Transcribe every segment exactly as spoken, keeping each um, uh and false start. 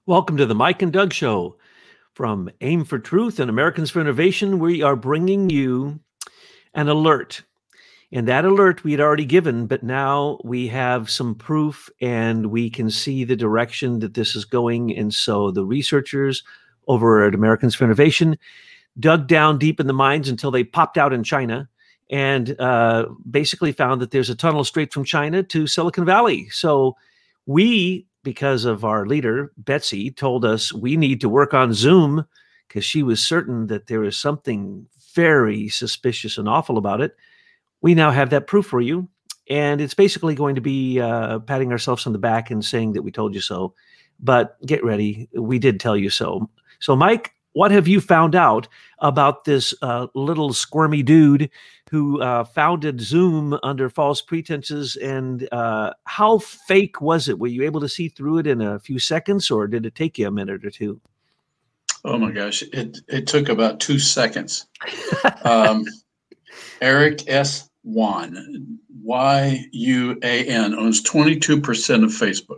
Welcome to the Mike and Doug Show. From Aim for Truth and Americans for Innovation, we are bringing you an alert. And that alert we had already given, but now we have some proof and we can see the direction that this is going. And so the researchers over at Americans for Innovation dug down deep in the mines until they popped out in China and uh, basically found that there's a tunnel straight from China to Silicon Valley. So we, because of our leader, Betsy, told us we need to work on Zoom because she was certain that there is something very suspicious and awful about it. We now have that proof for you. And it's basically going to be uh, patting ourselves on the back and saying that we told you so. But get ready. We did tell you so. So, Mike, what have you found out about this uh, little squirmy dude who uh, founded Zoom under false pretenses, and uh, how fake was it? Were you able to see through it in a few seconds, or did it take you a minute or two? Oh my gosh, it it took about two seconds. um, Eric S. Yuan, Y U A N, owns twenty-two percent of Facebook.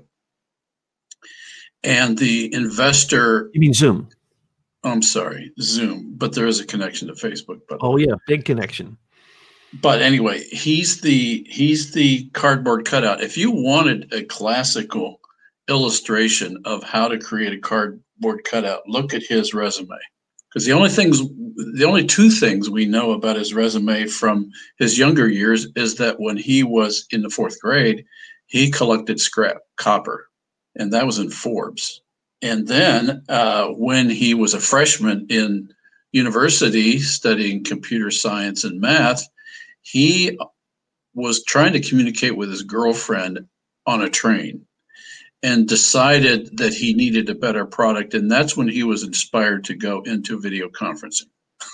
And the investor... You mean Zoom? I'm sorry, Zoom, but there is a connection to Facebook. But oh yeah, big connection. But anyway, he's the he's the cardboard cutout. If you wanted a classical illustration of how to create a cardboard cutout, look at his resume. Because the only things, the only two things we know about his resume from his younger years is that when he was in the fourth grade, he collected scrap copper, and that was in Forbes. And then uh, when he was a freshman in university studying computer science and math, he was trying to communicate with his girlfriend on a train and decided that he needed a better product. And that's when he was inspired to go into video conferencing.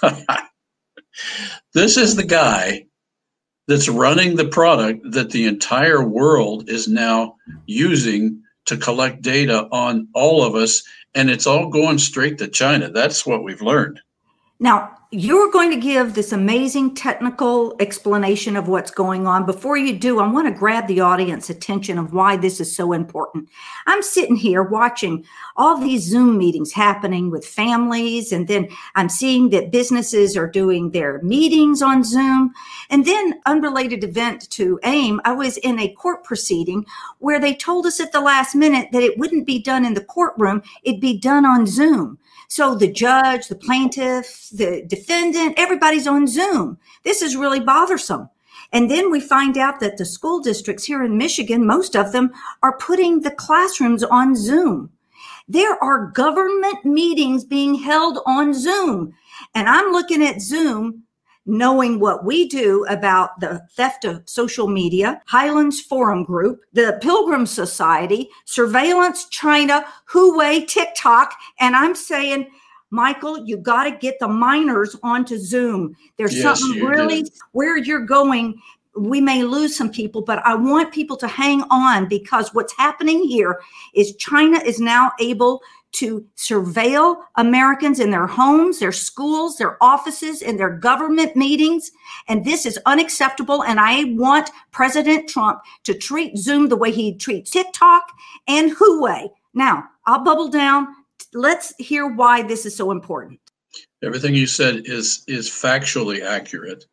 This is the guy that's running the product that the entire world is now using to collect data on all of us, and it's all going straight to China. That's what we've learned. Now, you're going to give this amazing technical explanation of what's going on. Before you do, I want to grab the audience attention of why this is so important. I'm sitting here watching all these Zoom meetings happening with families, and then I'm seeing that businesses are doing their meetings on Zoom. And then, unrelated event to AIM, I was in a court proceeding where they told us at the last minute that it wouldn't be done in the courtroom, it'd be done on Zoom. So the judge, the plaintiff, the defendant, everybody's on Zoom. This is really bothersome. And then we find out that the school districts here in Michigan, most of them are putting the classrooms on Zoom. There are government meetings being held on Zoom. And I'm looking at Zoom, knowing what we do about the theft of social media, Highlands Forum Group, the Pilgrim Society, Surveillance China, Huawei, TikTok. And I'm saying, Michael, you got to get the minors onto Zoom. There's yes, something really did. Where you're going. We may lose some people, but I want people to hang on, because what's happening here is China is now able to surveil Americans in their homes, their schools, their offices, and their government meetings. And this is unacceptable. And I want President Trump to treat Zoom the way he treats TikTok and Huawei. Now, I'll bubble down. Let's hear why this is so important. Everything you said is, is factually accurate.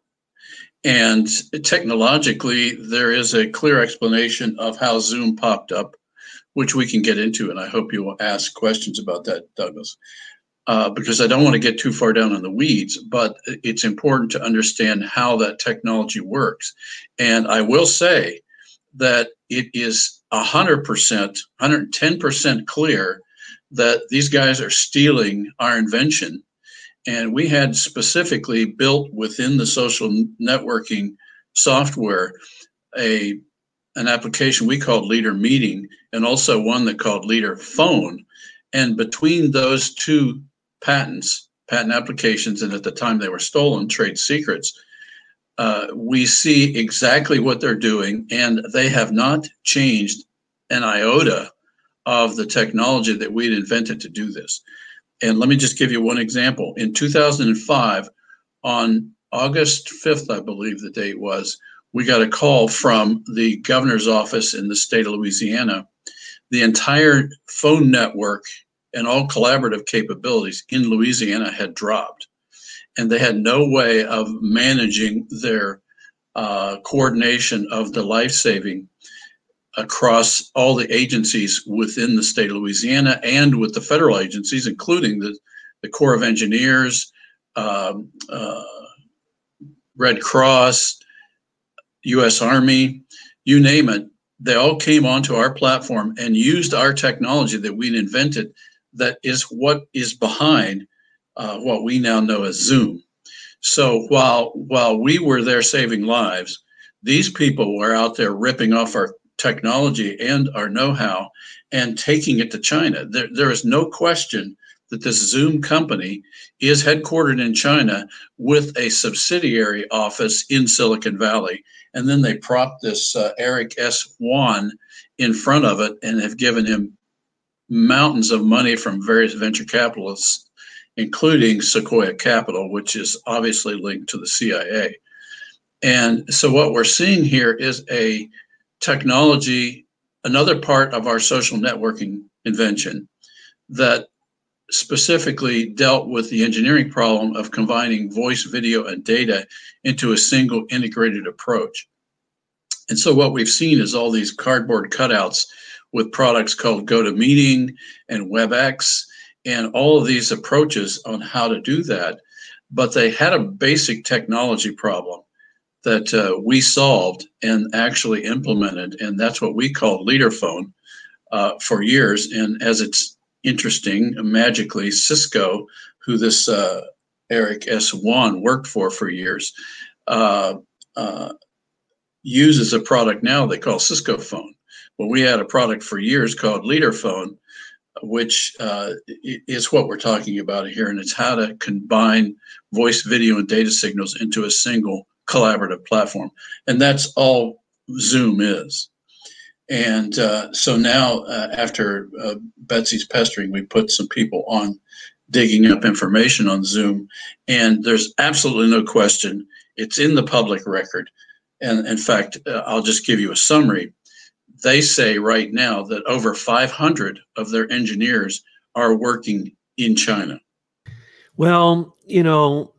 And technologically, there is a clear explanation of how Zoom popped up, which we can get into, and I hope you will ask questions about that, Douglas, uh, because I don't want to get too far down in the weeds, but it's important to understand how that technology works. And I will say that it is one hundred percent, one hundred ten percent clear that these guys are stealing our invention. And we had specifically built within the social networking software a an application we called Leader Meeting, and also one that called Leader Phone. And between those two patents, patent applications, and at the time they were stolen, trade secrets, uh, we see exactly what they're doing, and they have not changed an iota of the technology that we'd invented to do this. And let me just give you one example. In two thousand five, on August fifth, I believe the date was, we got a call from the governor's office in the state of Louisiana. The entire phone network and all collaborative capabilities in Louisiana had dropped. And they had no way of managing their uh, coordination of the life-saving across all the agencies within the state of Louisiana and with the federal agencies, including the, the Corps of Engineers, um, uh, Red Cross, U S Army, you name it. They all came onto our platform and used our technology that we'd invented that is what is behind uh, what we now know as Zoom. So while while we were there saving lives, these people were out there ripping off our technology and our know-how and taking it to China. There, there is no question that this Zoom company is headquartered in China with a subsidiary office in Silicon Valley. And then they propped this uh, Eric S. Yuan in front of it and have given him mountains of money from various venture capitalists, including Sequoia Capital, which is obviously linked to the C I A. And so what we're seeing here is a technology, another part of our social networking invention that specifically dealt with the engineering problem of combining voice, video, and data into a single integrated approach. And so what we've seen is all these cardboard cutouts with products called GoToMeeting and WebEx and all of these approaches on how to do that. But they had a basic technology problem that uh, we solved and actually implemented. And that's what we called LeaderPhone uh, for years. And as it's interesting, magically, Cisco, who this uh, Eric S. Yuan worked for for years, uh, uh, uses a product now they call Cisco Phone. Well, we had a product for years called LeaderPhone, which uh, is what we're talking about here. And it's how to combine voice, video, and data signals into a single collaborative platform. And that's all Zoom is. And uh, so now, uh, after uh, Betsy's pestering, we put some people on digging up information on Zoom. And there's absolutely no question. It's in the public record. And in fact, uh, I'll just give you a summary. They say right now that over five hundred of their engineers are working in China. Well, you know,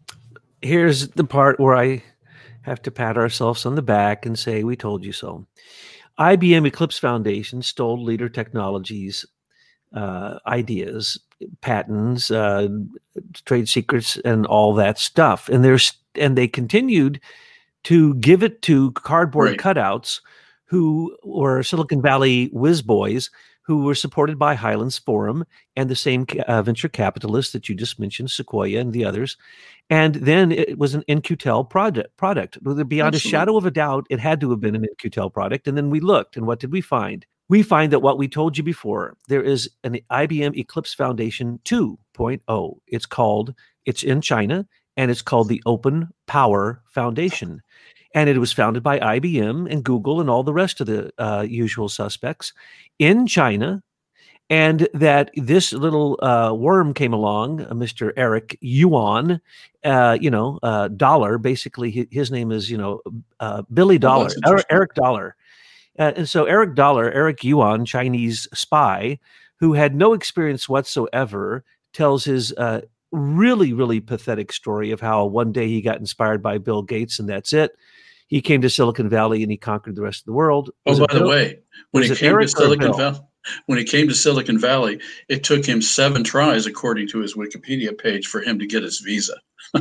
here's the part where I have to pat ourselves on the back and say, we told you so. I B M Eclipse Foundation stole Leader Technologies' uh, ideas, patents, uh, trade secrets, and all that stuff. And there's and they continued to give it to cardboard Right. cutouts who were Silicon Valley whiz boys who were supported by Highlands Forum and the same uh, venture capitalists that you just mentioned, Sequoia and the others. And then it was an N Q T E L product. Product. Beyond Absolutely. a shadow of a doubt, it had to have been an N Q T E L product. And then we looked, and what did we find? We find that what we told you before, there is an I B M Eclipse Foundation two point oh. It's called, it's in China, and it's called the Open Power Foundation. And it was founded by I B M and Google and all the rest of the uh, usual suspects in China. And that this little uh, worm came along, uh, Mister Eric Yuan, uh, you know, uh, Dollar, basically his, his name is, you know, uh, Billy Dollar, that's Eric, interesting. Eric Dollar. Uh, and so Eric Dollar, Eric Yuan, Chinese spy, who had no experience whatsoever, tells his uh, really, really pathetic story of how one day he got inspired by Bill Gates and that's it. He came to Silicon Valley and he conquered the rest of the world. Oh, Was by it the Bill? way, when Was he it came to Eric or Silicon Bill? Valley, when he came to Silicon Valley, it took him seven tries, according to his Wikipedia page, for him to get his visa.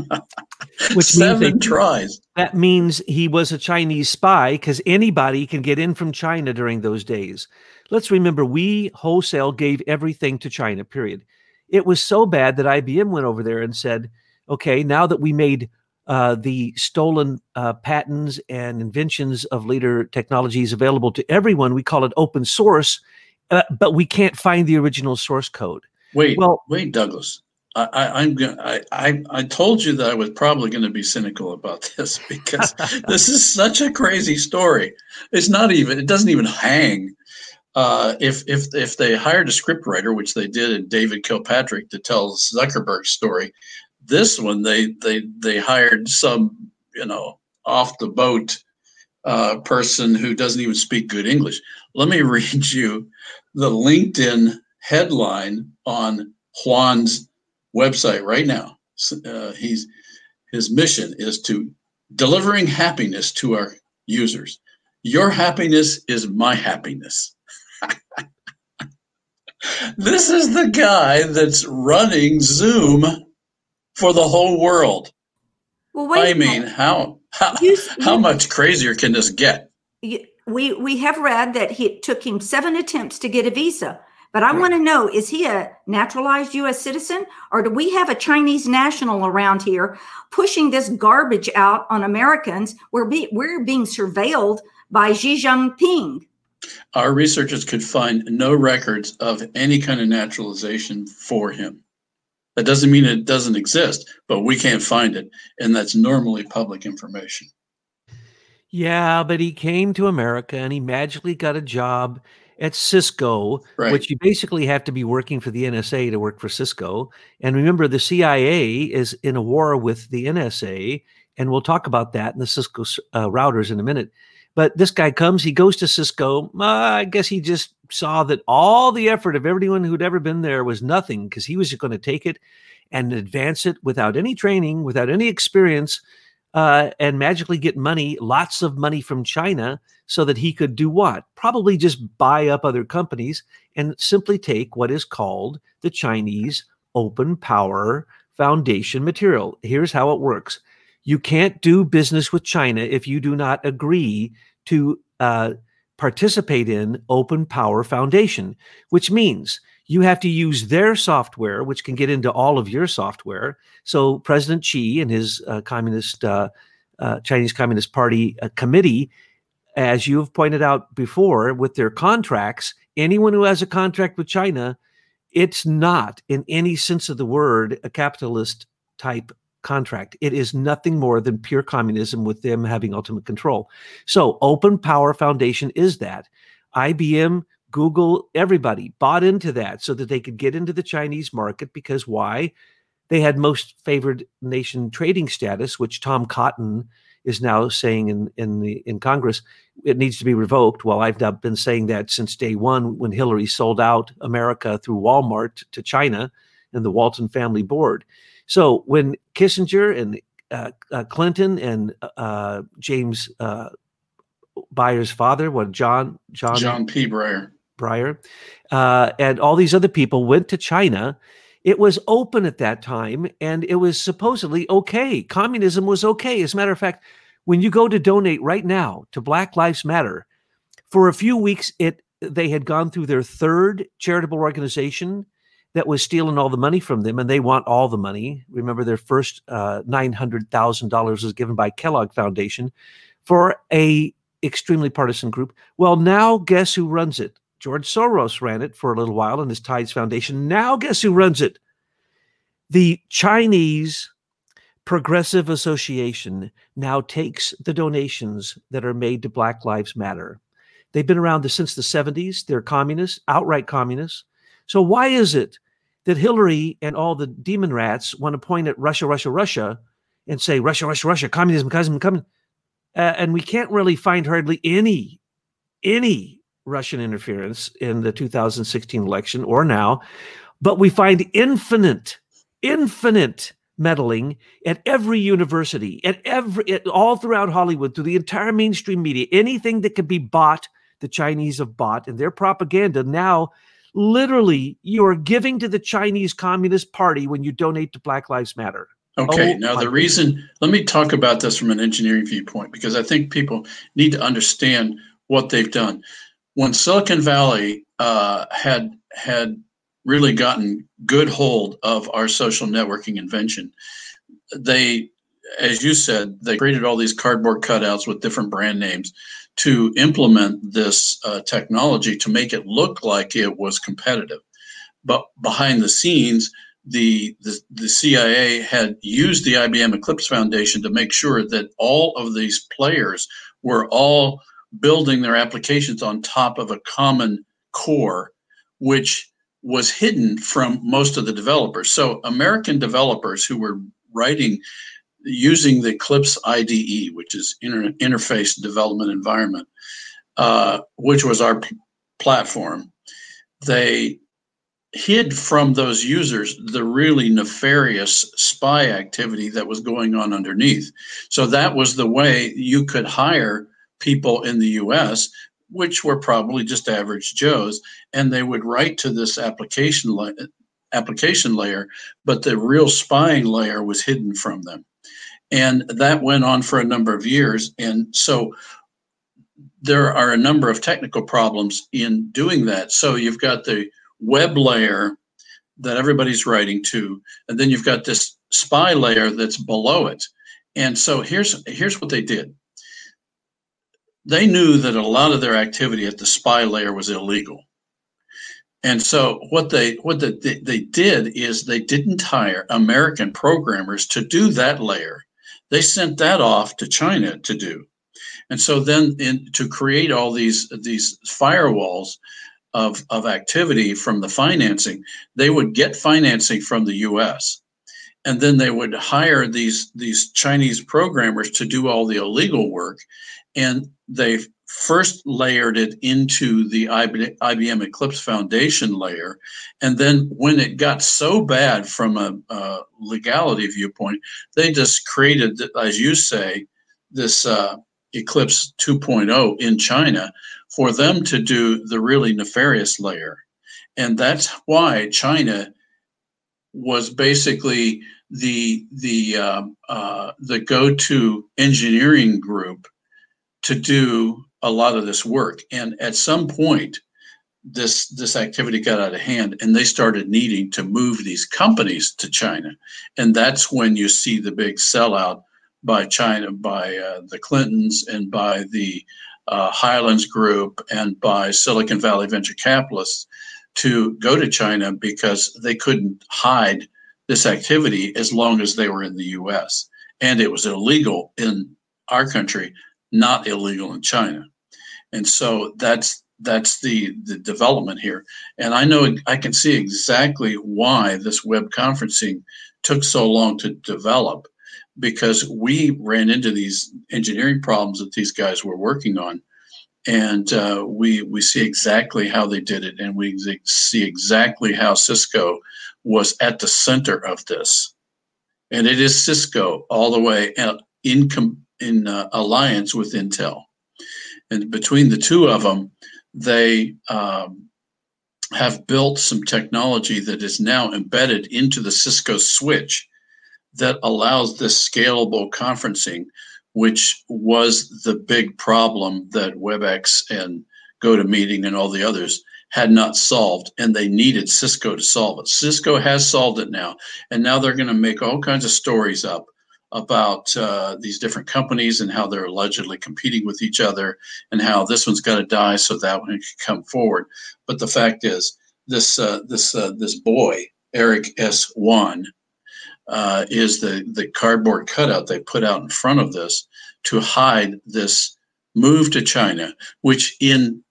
Which seven means they- tries. That means he was a Chinese spy because anybody can get in from China during those days. Let's remember, we wholesale gave everything to China, period. It was so bad that I B M went over there and said, okay, now that we made uh, the stolen uh, patents and inventions of Leader Technologies available to everyone, we call it open source, uh, but we can't find the original source code. Wait, Well- wait, Douglas. I, I, I'm going. I, I, I told you that I was probably going to be cynical about this because this is such a crazy story. It's not even. It doesn't even hang. Uh, if if if they hired a scriptwriter, which they did in David Kilpatrick to tell Zuckerberg's story, this one they they they hired some you know off the boat uh, person who doesn't even speak good English. Let me read you the LinkedIn headline on Juan's website right now. Uh, he's his mission is to delivering happiness to our users. Your happiness is my happiness. This is the guy that's running Zoom for the whole world. Well, wait I mean, how how, you, how you, much crazier can this get? You, we we have read that he, it took him seven attempts to get a visa. But I want to know, is he a naturalized U S citizen, or do we have a Chinese national around here pushing this garbage out on Americans? We're, be, we're being surveilled by Xi Jinping. Our researchers could find no records of any kind of naturalization for him. That doesn't mean it doesn't exist, but we can't find it. And that's normally public information. Yeah, but he came to America and he magically got a job at Cisco, right. which you basically have to be working for the N S A to work for Cisco. And remember, the C I A is in a war with the N S A, and we'll talk about that in the Cisco uh, routers in a minute. But this guy comes, he goes to Cisco. Uh, I guess he just saw that all the effort of everyone who'd ever been there was nothing, because he was just going to take it and advance it without any training, without any experience, uh, and magically get money, lots of money from China, so that he could do what? Probably just buy up other companies and simply take what is called the Chinese Open Power Foundation material. Here's how it works. You can't do business with China if you do not agree to uh, participate in Open Power Foundation, which means you have to use their software, which can get into all of your software. So President Xi and his uh, communist, uh, uh, Chinese Communist Party uh, committee, as you have pointed out before, with their contracts, anyone who has a contract with China, it's not in any sense of the word a capitalist type contract. It is nothing more than pure communism with them having ultimate control. So Open Power Foundation is that. I B M, Google, everybody bought into that so that they could get into the Chinese market, because why? They had most favored nation trading status, which Tom Cotton is now saying in, in the in Congress, it needs to be revoked. Well, I've not been saying that since day one, when Hillary sold out America through Walmart to China and the Walton family board. So when Kissinger and uh, uh, Clinton and uh, James uh, Breyer's father, what John John John P. Breyer, Breyer, uh, and all these other people went to China, it was open at that time, and it was supposedly okay. Communism was okay. As a matter of fact, when you go to donate right now to Black Lives Matter, for a few weeks, it they had gone through their third charitable organization that was stealing all the money from them, and they want all the money. Remember, their first uh, nine hundred thousand dollars was given by Kellogg Foundation for a extremely partisan group. Well, now guess who runs it? George Soros ran it for a little while in his Tides Foundation. Now guess who runs it? The Chinese Progressive Association now takes the donations that are made to Black Lives Matter. They've been around since the seventies. They're communists, outright communists. So why is it that Hillary and all the demon rats want to point at Russia, Russia, Russia and say, Russia, Russia, Russia, communism, communism, communism? Uh, and we can't really find hardly any, any Russian interference in the two thousand sixteen election or now, but we find infinite, infinite meddling at every university, at every, at, all throughout Hollywood, through the entire mainstream media. Anything that can be bought, the Chinese have bought, and their propaganda now, literally, you are giving to the Chinese Communist Party when you donate to Black Lives Matter. Okay, oh, now the reason, let me talk about this from an engineering viewpoint, because I think people need to understand what they've done. When Silicon Valley uh, had had really gotten good hold of our social networking invention, they, as you said, they created all these cardboard cutouts with different brand names to implement this uh, technology to make it look like it was competitive. But behind the scenes, the, the, the C I A had used the I B M Eclipse Foundation to make sure that all of these players were all building their applications on top of a common core, which was hidden from most of the developers. So American developers who were writing using the Eclipse I D E, which is inter Interface Development Environment, uh, which was our p- platform, they hid from those users the really nefarious spy activity that was going on underneath. So that was the way you could hire people in the U S, which were probably just average Joes, and they would write to this application la- application layer, but the real spying layer was hidden from them. And that went on for a number of years. And so there are a number of technical problems in doing that. So you've got the web layer that everybody's writing to, and then you've got this spy layer that's below it. And so here's here's what they did. They knew that a lot of their activity at the spy layer was illegal. And so what they what the, they did is they didn't hire American programmers to do that layer. They sent that off to China to do. And so then in, to create all these these firewalls of, of activity from the financing, they would get financing from the U S. And then they would hire these, these Chinese programmers to do all the illegal work. And they first layered it into the I B M Eclipse Foundation layer. And then when it got so bad from a, a legality viewpoint, they just created, as you say, this uh, Eclipse two point oh in China for them to do the really nefarious layer. And that's why China was basically the the uh, uh, the go-to engineering group to do a lot of this work. And at some point, this this activity got out of hand, and they started needing to move these companies to China. And that's when you see the big sellout by China, by uh, the Clintons and by the uh, Highlands Group and by Silicon Valley venture capitalists to go to China because they couldn't hide this activity as long as they were in the U S. And it was illegal in our country, not illegal in China. And so that's that's the, the development here. And I know I can see exactly why this web conferencing took so long to develop, because we ran into these engineering problems that these guys were working on. And uh, we we see exactly how they did it, and we see exactly how Cisco was at the center of this. And it is Cisco all the way in in uh, alliance with Intel. And between the two of them, they um, have built some technology that is now embedded into the Cisco switch that allows this scalable conferencing, which was the big problem that WebEx and GoToMeeting and all the others had not solved, and they needed Cisco to solve it. Cisco has solved it now, and now they're going to make all kinds of stories up about uh, these different companies and how they're allegedly competing with each other and how this one's got to die so that one can come forward. But the fact is, this uh, this uh, this boy, Eric S. Yuan, uh, is the, the cardboard cutout they put out in front of this to hide this move to China, which in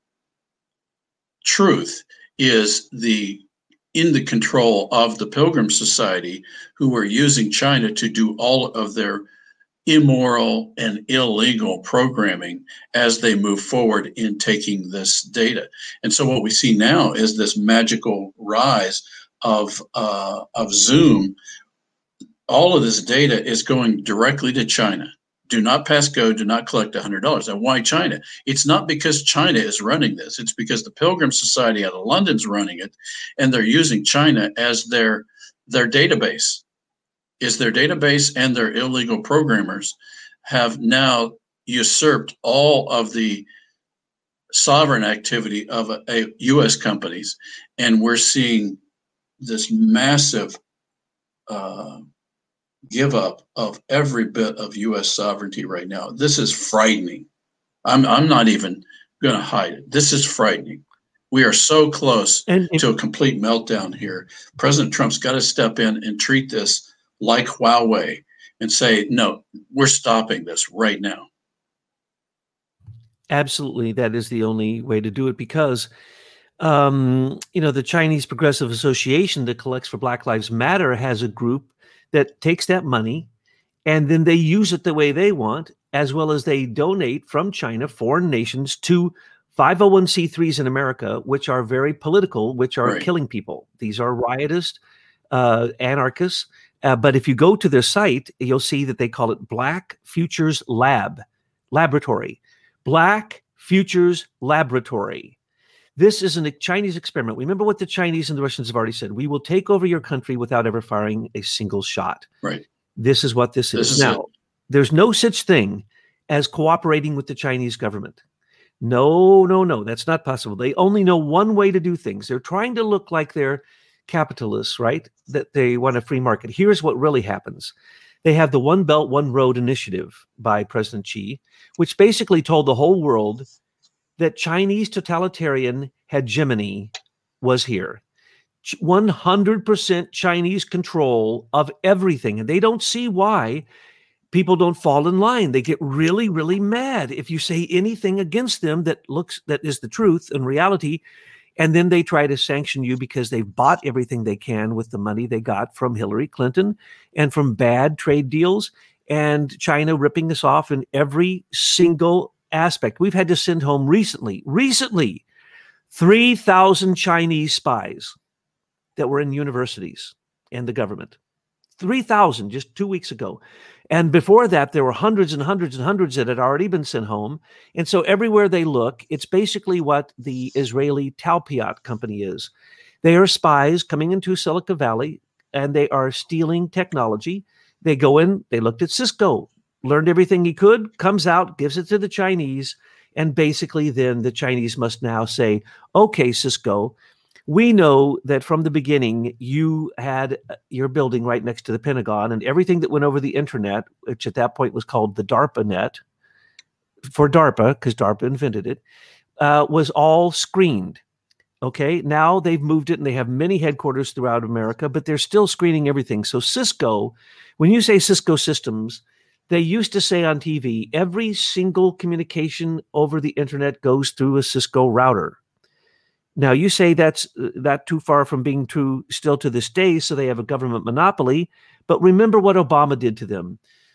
truth is the in the control of the Pilgrim Society, who are using China to do all of their immoral and illegal programming as they move forward in taking this data. And so what we see now is this magical rise of uh, of Zoom. All of this data is going directly to China. Do not pass go, do not collect one hundred dollars. And why China? It's not because China is running this. It's because the Pilgrim Society out of London's running it, and they're using China as their, their database. Is their database, and their illegal programmers have now usurped all of the sovereign activity of a, a U S companies. And we're seeing this massive uh, give up of every bit of U S sovereignty right now. This is frightening. I'm I'm not even going to hide it. This is frightening. We are so close and, and, to a complete meltdown here. President Trump's got to step in and treat this like Huawei and say, no, we're stopping this right now. Absolutely. That is the only way to do it, because um, you know, the Chinese Progressive Association that collects for Black Lives Matter has a group that takes that money and then they use it the way they want, as well as they donate from China, foreign nations, to five oh one c threes in America, which are very political, which are Right. killing people. These are riotous, uh, anarchists. Uh, but if you go to their site, you'll see that they call it Black Futures Lab, Laboratory. Black Futures Laboratory. This is a Chinese experiment. Remember what the Chinese and the Russians have already said. We will take over your country without ever firing a single shot. Right. This is what this, This is. is Now, it. there's no such thing as cooperating with the Chinese government. No, no, no, that's not possible. They only know one way to do things. They're trying to look like they're capitalists, right? That they want a free market. Here's what really happens. They have the One Belt, One Road initiative by President Xi, which basically told the whole world that Chinese totalitarian hegemony was here. one hundred percent Chinese control of everything. And they don't see why people don't fall in line. They get really, really mad if you say anything against them that looks, that is the truth and reality. And then they try to sanction you because they've bought everything they can with the money they got from Hillary Clinton and from bad trade deals and China ripping us off in every single aspect. We've had to send home recently, recently, three thousand Chinese spies that were in universities and the government. three thousand just two weeks ago. And before that, there were hundreds and hundreds and hundreds that had already been sent home. And so everywhere they look, it's basically what the Israeli Talpiot company is. They are spies coming into Silicon Valley, and they are stealing technology. They go in, they looked at Cisco, learned everything he could, comes out, gives it to the Chinese, and basically then the Chinese must now say, okay, Cisco, we know that from the beginning you had your building right next to the Pentagon, and everything that went over the internet, which at that point was called the DARPA net, for DARPA, because DARPA invented it, uh, was all screened. Okay, now they've moved it and they have many headquarters throughout America, but they're still screening everything. So Cisco, when you say Cisco Systems, they used to say on T V, every single communication over the internet goes through a Cisco router. Now, you say that's not too far from being true still to this day, so they have a government monopoly. But remember what Obama did to them.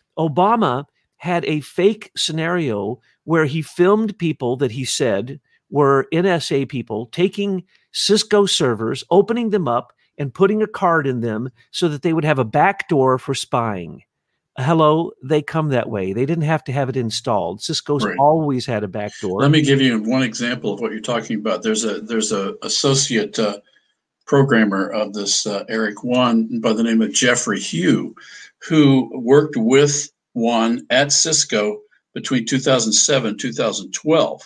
Obama had a fake scenario where he filmed people that he said were N S A people taking Cisco servers, opening them up, and putting a card in them so that they would have a back door for spying. Hello, they come that way. They didn't have to have it installed. Cisco's Right. always had a back door. Let me give you one example of what you're talking about. There's a there's a associate uh, programmer of this uh, Eric Yuan by the name of Jeffrey Hugh, who worked with Yuan at Cisco between two thousand seven and two thousand twelve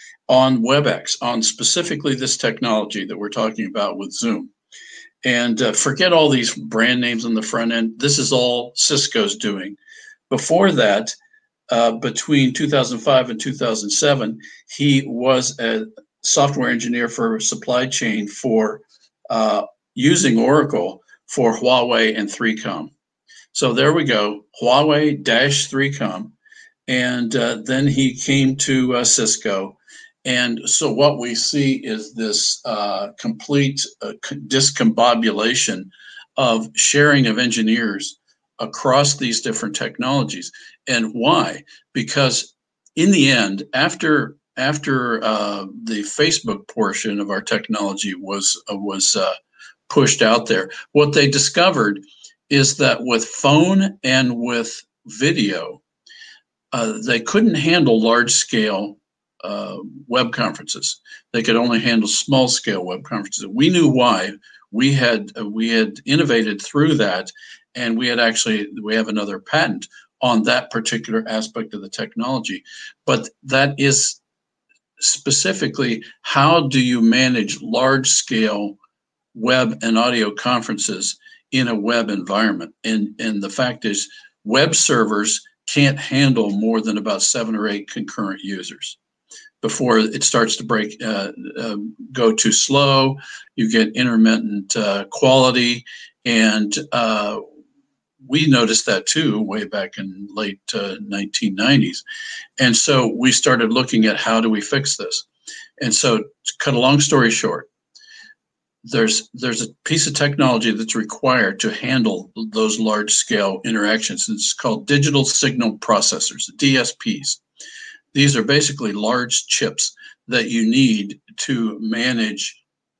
on WebEx, on specifically this technology that we're talking about with Zoom. And uh, forget all these brand names on the front end. This is all Cisco's doing. Before that, uh, between two thousand five and two thousand seven, he was a software engineer for supply chain for uh, using Oracle for Huawei and three com. So there we go, Huawei dash three com. And uh, then he came to uh, Cisco. And so what we see is this uh, complete uh, discombobulation of sharing of engineers across these different technologies. And why? Because in the end, after after uh, the Facebook portion of our technology was uh, was uh, pushed out there, what they discovered is that with phone and with video, uh, they couldn't handle large scale Uh, web conferences. They could only handle small scale web conferences. We knew why. We had uh, we had innovated through that, and we had actually we have another patent on that particular aspect of the technology. But that is specifically, how do you manage large scale web and audio conferences in a web environment? And and the fact is, web servers can't handle more than about seven or eight concurrent users before it starts to break, uh, uh, go too slow. You get intermittent uh, quality, and uh, we noticed that too way back in late uh, nineteen nineties. And so we started looking at how do we fix this. And so, to cut a long story short, there's there's a piece of technology that's required to handle those large scale interactions. It's called digital signal processors, D S Ps. These are basically large chips that you need to manage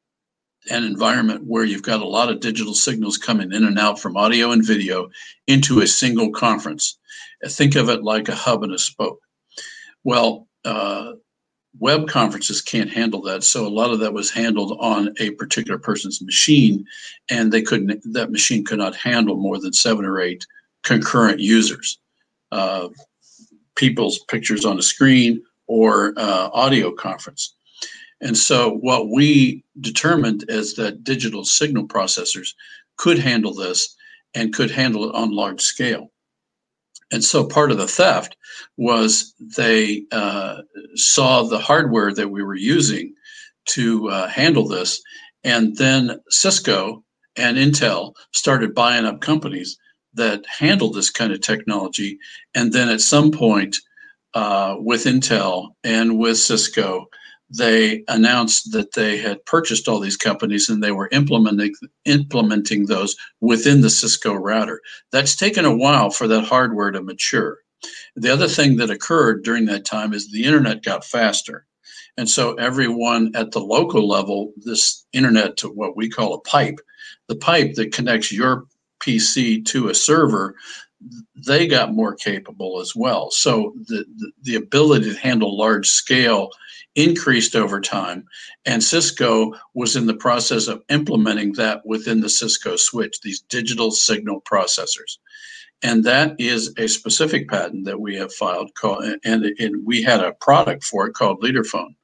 an environment where you've got a lot of digital signals coming in and out from audio and video into a single conference. Think of it like a hub and a spoke. Well, uh, web conferences can't handle that, so a lot of that was handled on a particular person's machine, and they couldn't. That machine could not handle more than seven or eight concurrent users, uh, people's pictures on a screen or uh, audio conference. And so what we determined is that digital signal processors could handle this and could handle it on large scale. And so part of the theft was they uh, saw the hardware that we were using to uh, handle this. And then Cisco and Intel started buying up companies that handled this kind of technology. And then at some point uh, with Intel and with Cisco, they announced that they had purchased all these companies and they were implementing implementing those within the Cisco router. That's taken a while for that hardware to mature. The other thing that occurred during that time is the internet got faster. And so everyone at the local level, this internet to what we call a pipe, the pipe that connects your P C to a server, they got more capable as well. So the, the, the ability to handle large scale increased over time, and Cisco was in the process of implementing that within the Cisco switch, these digital signal processors. And that is a specific patent that we have filed, called, and, and we had a product for it called Leaderphone.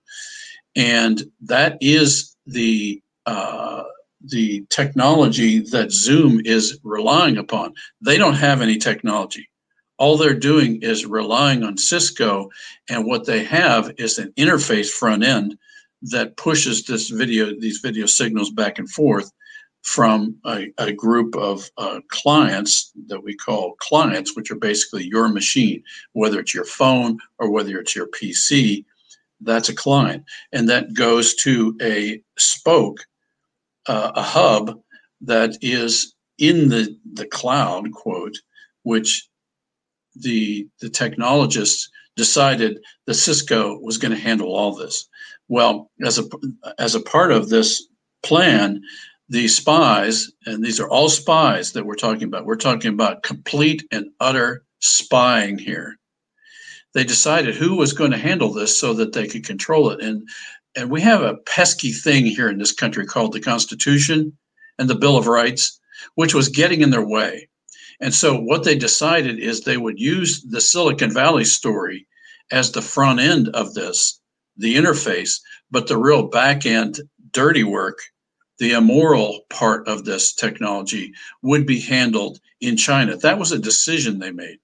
And that is the uh, the technology that Zoom is relying upon. They don't have any technology. All they're doing is relying on Cisco, and what they have is an interface front end that pushes this video, these video signals back and forth from a, a group of uh, clients that we call clients, which are basically your machine, whether it's your phone or whether it's your P C, that's a client. And that goes to a spoke, uh, a hub that is in the, the cloud, quote, which the the technologists decided that Cisco was going to handle all this. Well, as a as a part of this plan, the spies, and these are all spies that we're talking about, we're talking about complete and utter spying here. They decided who was going to handle this so that they could control it. And and we have a pesky thing here in this country called the Constitution and the Bill of Rights, which was getting in their way. And so what they decided is they would use the Silicon Valley story as the front end of this, the interface, but the real back end dirty work, the immoral part of this technology would be handled in China. That was a decision they made.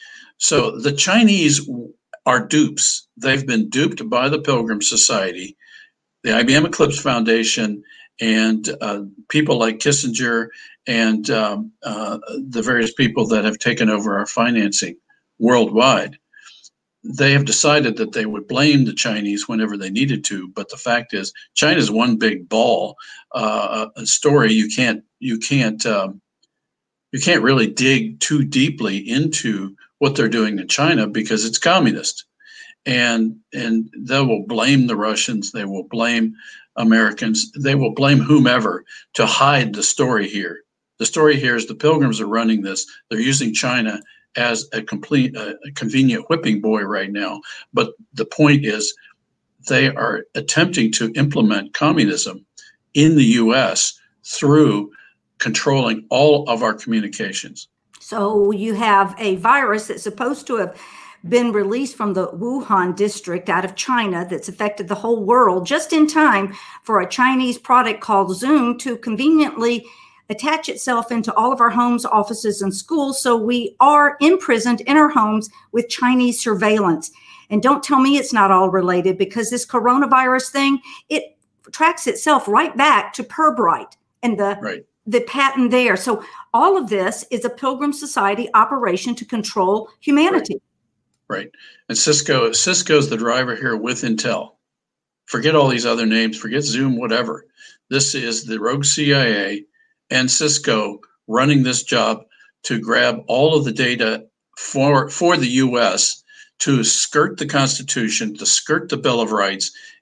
So the Chinese are dupes. They've been duped by the Pilgrim Society, the I B M Eclipse Foundation, and uh, people like Kissinger and um, uh, the various people that have taken over our financing worldwide. They have decided that they would blame the Chinese whenever they needed to, but the fact is, China's one big ball, uh, a story you can't you can't um, you can't really dig too deeply into what they're doing in China because it's communist, and and they will blame the Russians, they will blame Americans, they will blame whomever to hide the story here. The story here is the Pilgrims are running this. They're using China as a complete, uh, a convenient whipping boy right now. But the point is, they are attempting to implement communism in the U S through controlling all of our communications. So you have a virus that's supposed to have been released from the Wuhan district out of China that's affected the whole world just in time for a Chinese product called Zoom to conveniently attach itself into all of our homes, offices, and schools. So we are imprisoned in our homes with Chinese surveillance. And don't tell me it's not all related, because this coronavirus thing, it tracks itself right back to Pirbright and the, right. the patent there. So all of this is a Pilgrim Society operation to control humanity. Right. right. And Cisco, Cisco's the driver here with Intel. Forget all these other names, forget Zoom, whatever. This is the rogue C I A and Cisco running this job to grab all of the data for, for the U S to skirt the Constitution, to skirt the Bill of Rights,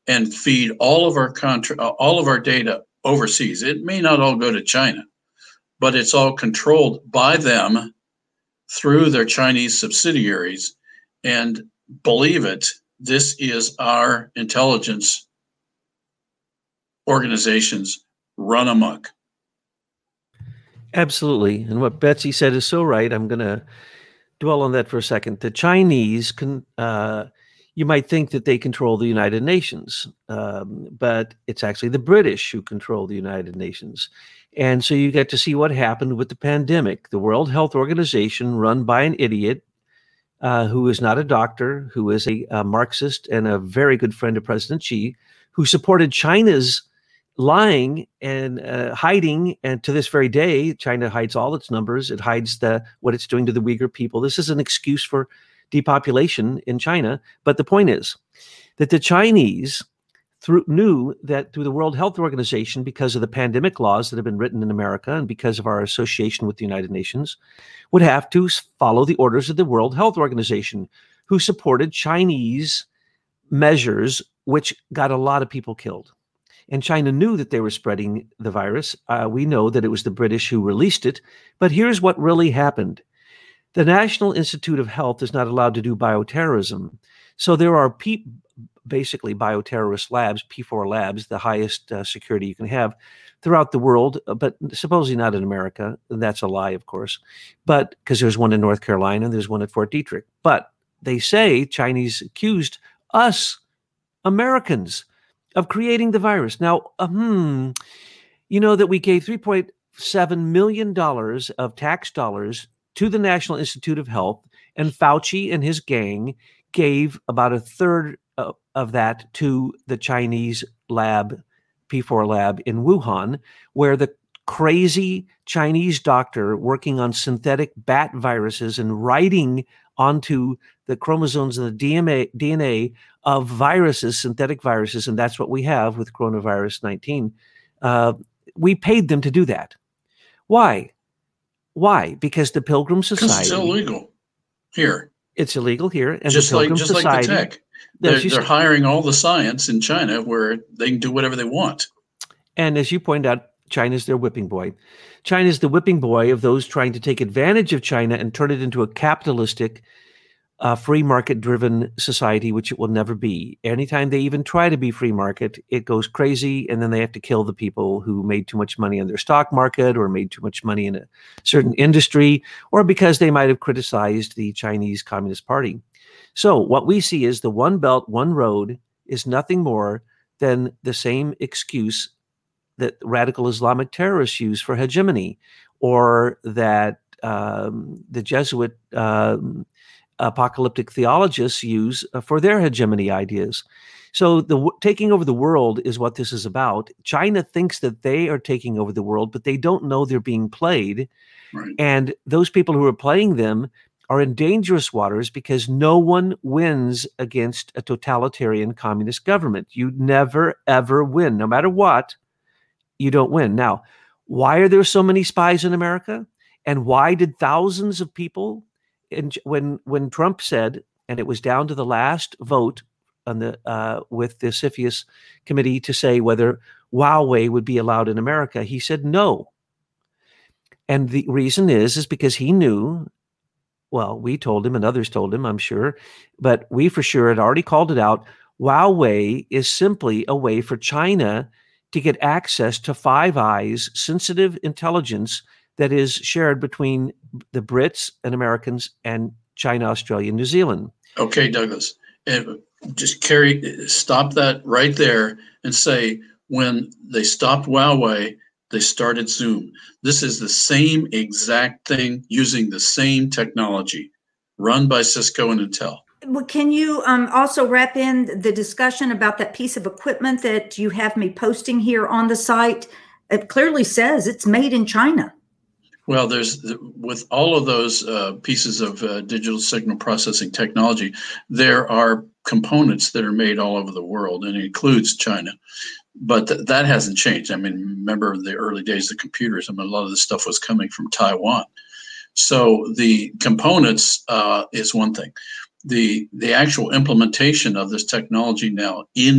and feed all of our contra- all of our data overseas. It may not all go to China, but it's all controlled by them through their Chinese subsidiaries. And believe it, this is our intelligence organizations run amok. Absolutely. And what Betsy said is so right. I'm going to dwell on that for a second. The Chinese can, uh, you might think that they control the United Nations, um, but it's actually the British who control the United Nations. And so you get to see what happened with the pandemic. The World Health Organization, run by an idiot uh, who is not a doctor, who is a, a Marxist and a very good friend of President Xi, who supported China's lying and uh, hiding, and to this very day, China hides all its numbers. It hides the what it's doing to the Uyghur people. This is an excuse for depopulation in China. But the point is that the Chinese through, knew that through the World Health Organization, because of the pandemic laws that have been written in America and because of our association with the United Nations, would have to follow the orders of the World Health Organization, who supported Chinese measures, which got a lot of people killed. And China knew that they were spreading the virus. Uh, we know that it was the British who released it. But here's what really happened. The National Institute of Health is not allowed to do bioterrorism. So there are pe- basically bioterrorist labs, P four labs, the highest uh, security you can have throughout the world, but supposedly not in America. And that's a lie, of course. But because there's one in North Carolina, and there's one at Fort Detrick. But they say Chinese accused us, Americans, of creating the virus. Now, uh, hmm, you know that we gave three point seven million dollars of tax dollars to the National Institute of Health, and Fauci and his gang gave about a third of, of that to the Chinese lab, P four lab in Wuhan, where the crazy Chinese doctor working on synthetic bat viruses and writing onto the chromosomes and the D N A, D N A of viruses, synthetic viruses, and that's what we have with coronavirus nineteen. Uh, we paid them to do that. Why? Why? Because the Pilgrim Society. Because it's illegal here. It's illegal here, and just the Pilgrim like just Society, like the tech. They're, they're hiring all the science in China where they can do whatever they want. And as you point out, China's their whipping boy. China's the whipping boy of those trying to take advantage of China and turn it into a capitalistic, uh, free market-driven society, which it will never be. Anytime they even try to be free market, it goes crazy, and then they have to kill the people who made too much money in their stock market or made too much money in a certain industry, or because they might have criticized the Chinese Communist Party. So what we see is the One Belt, One Road is nothing more than the same excuse that radical Islamic terrorists use for hegemony, or that um, the Jesuit um, apocalyptic theologists use for their hegemony ideas. So the w- taking over the world is what this is about. China thinks that they are taking over the world, but they don't know they're being played. Right. And those people who are playing them are in dangerous waters, because no one wins against a totalitarian communist government. You never, ever win. No matter what, you don't win. Now, why are there so many spies in America? And why did thousands of people, in, when when Trump said, and it was down to the last vote on the uh, with the CFIUS committee to say whether Huawei would be allowed in America, he said no. And the reason is, is because he knew, well, we told him and others told him, I'm sure, but we for sure had already called it out. Huawei is simply a way for China to get access to Five Eyes sensitive intelligence that is shared between the Brits and Americans and China, Australia, New Zealand. Okay, Douglas, and just carry, stop that right there and say, when they stopped Huawei, they started Zoom. This is the same exact thing using the same technology run by Cisco and Intel. Well, can you um, also wrap in the discussion about that piece of equipment that you have me posting here on the site? It clearly says it's made in China. Well, there's with all of those uh, pieces of uh, digital signal processing technology, there are components that are made all over the world, and it includes China. But th- that hasn't changed. I mean, remember the early days of computers, I mean, a lot of this stuff was coming from Taiwan. So the components uh, is one thing. The the actual implementation of this technology now in the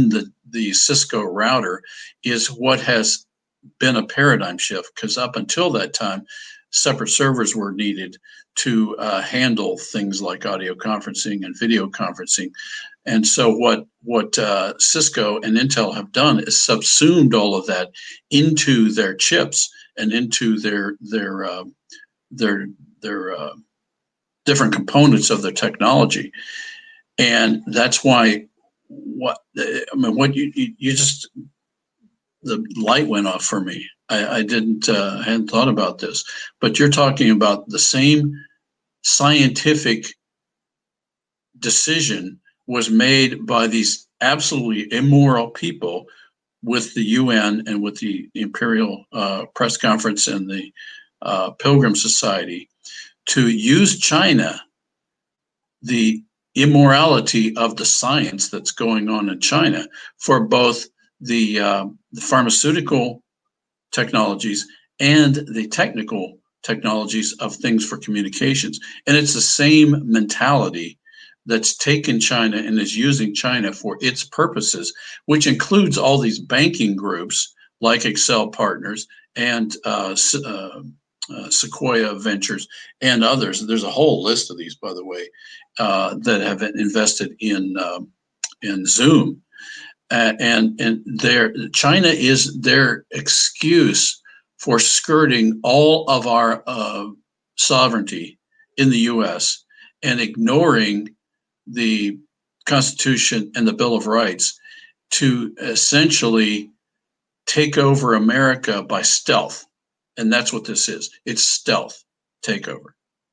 the Cisco router is what has been a paradigm shift, because up until that time, separate servers were needed to uh, handle things like audio conferencing and video conferencing. And so what what uh, Cisco and Intel have done is subsumed all of that into their chips and into their their uh, their their uh, different components of their technology. And that's why what I mean, what you you, you just the light went off for me. I, I didn't uh, hadn't thought about this, but you're talking about the same scientific decision was made by these absolutely immoral people with the U N and with the Imperial uh, Press Conference and the uh, Pilgrim Society to use China, the immorality of the science that's going on in China, for both the, uh, the pharmaceutical technologies and the technical technologies of things for communications. And it's the same mentality that's taken China and is using China for its purposes, which includes all these banking groups like Excel Partners and uh, uh, uh, Sequoia Ventures and others. There's a whole list of these, by the way, uh, that have invested in uh, in Zoom. Uh, and and their China is their excuse for skirting all of our uh, sovereignty in the U S and ignoring the Constitution and the Bill of Rights to essentially take over America by stealth. And that's what this is. It's stealth takeover.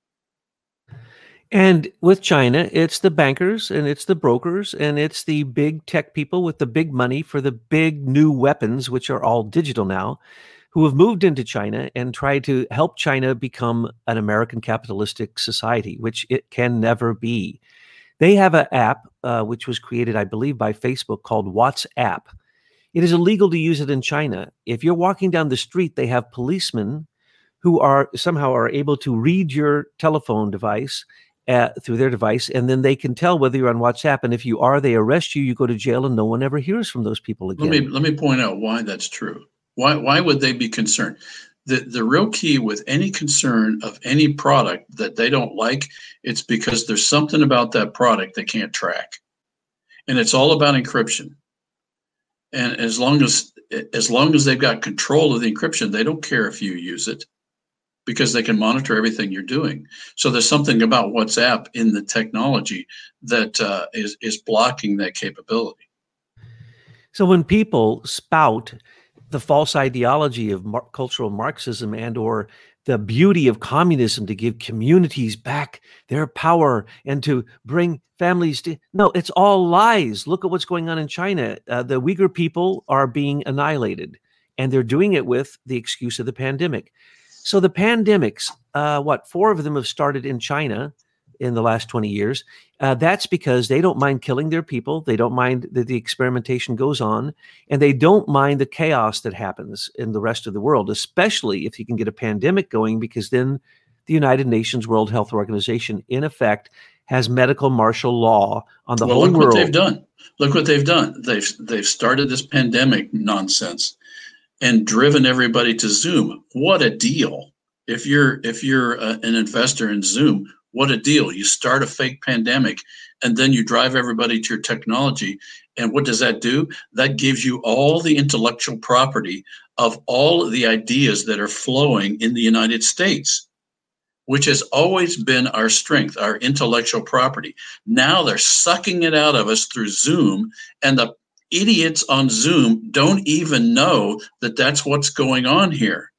And with China, it's the bankers and it's the brokers and it's the big tech people with the big money for the big new weapons, which are all digital now, who have moved into China and tried to help China become an American capitalistic society, which it can never be. They have an app, uh, which was created, I believe, by Facebook called WhatsApp. It is illegal to use it in China. If you're walking down the street, they have policemen who are somehow are able to read your telephone device uh, through their device, and then they can tell whether you're on WhatsApp. And if you are, they arrest you, you go to jail, and no one ever hears from those people again. Let me, let me point out why that's true. Why, why would they be concerned? The, the real key with any concern of any product that they don't like, it's because there's something about that product they can't track. And it's all about encryption. And as long as as long as they've got control of the encryption, they don't care if you use it because they can monitor everything you're doing. So there's something about WhatsApp in the technology that uh, is, is blocking that capability. So when people spout the false ideology of mar- cultural Marxism and or the beauty of communism to give communities back their power and to bring families to, no, it's all lies. Look at what's going on in China. Uh, the Uyghur people are being annihilated, and they're doing it with the excuse of the pandemic. So the pandemics, uh, what, four of them have started in China in the last twenty years. Uh, that's because they don't mind killing their people. They don't mind that the experimentation goes on, and they don't mind the chaos that happens in the rest of the world, especially if you can get a pandemic going, because then the United Nations World Health Organization, in effect, has medical martial law on the well, whole look world. Look what they've done. Look what they've done. They've they've started this pandemic nonsense and driven everybody to Zoom. What a deal! If you're if you're uh, an investor in Zoom, what a deal. You start a fake pandemic and then you drive everybody to your technology. And what does that do? That gives you all the intellectual property of all of the ideas that are flowing in the United States, which has always been our strength, our intellectual property. Now they're sucking it out of us through Zoom, and the idiots on Zoom don't even know that that's what's going on here.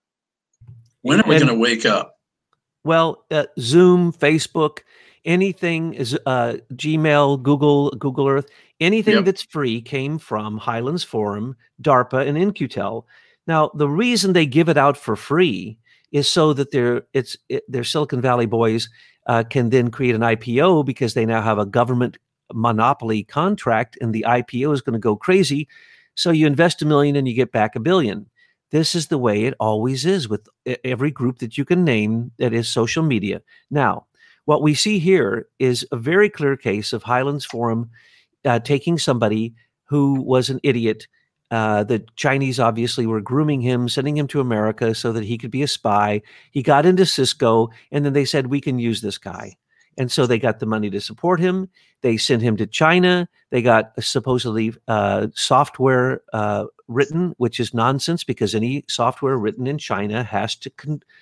When are we going to wake up? Well, uh, Zoom, Facebook, anything is uh, Gmail, Google, Google Earth, anything yep. that's free came from Highlands Forum, DARPA, and In Q Tel. Now, the reason they give it out for free is so that their it's it, their Silicon Valley boys uh, can then create an I P O, because they now have a government monopoly contract, and the I P O is going to go crazy. So you invest a million and you get back a billion. This is the way it always is with every group that you can name that is social media. Now, what we see here is a very clear case of Highlands Forum uh, taking somebody who was an idiot. Uh, the Chinese obviously were grooming him, sending him to America so that he could be a spy. He got into Cisco, and then they said, we can use this guy. And so they got the money to support him. They sent him to China. They got supposedly uh, software uh, written, which is nonsense because any software written in China has to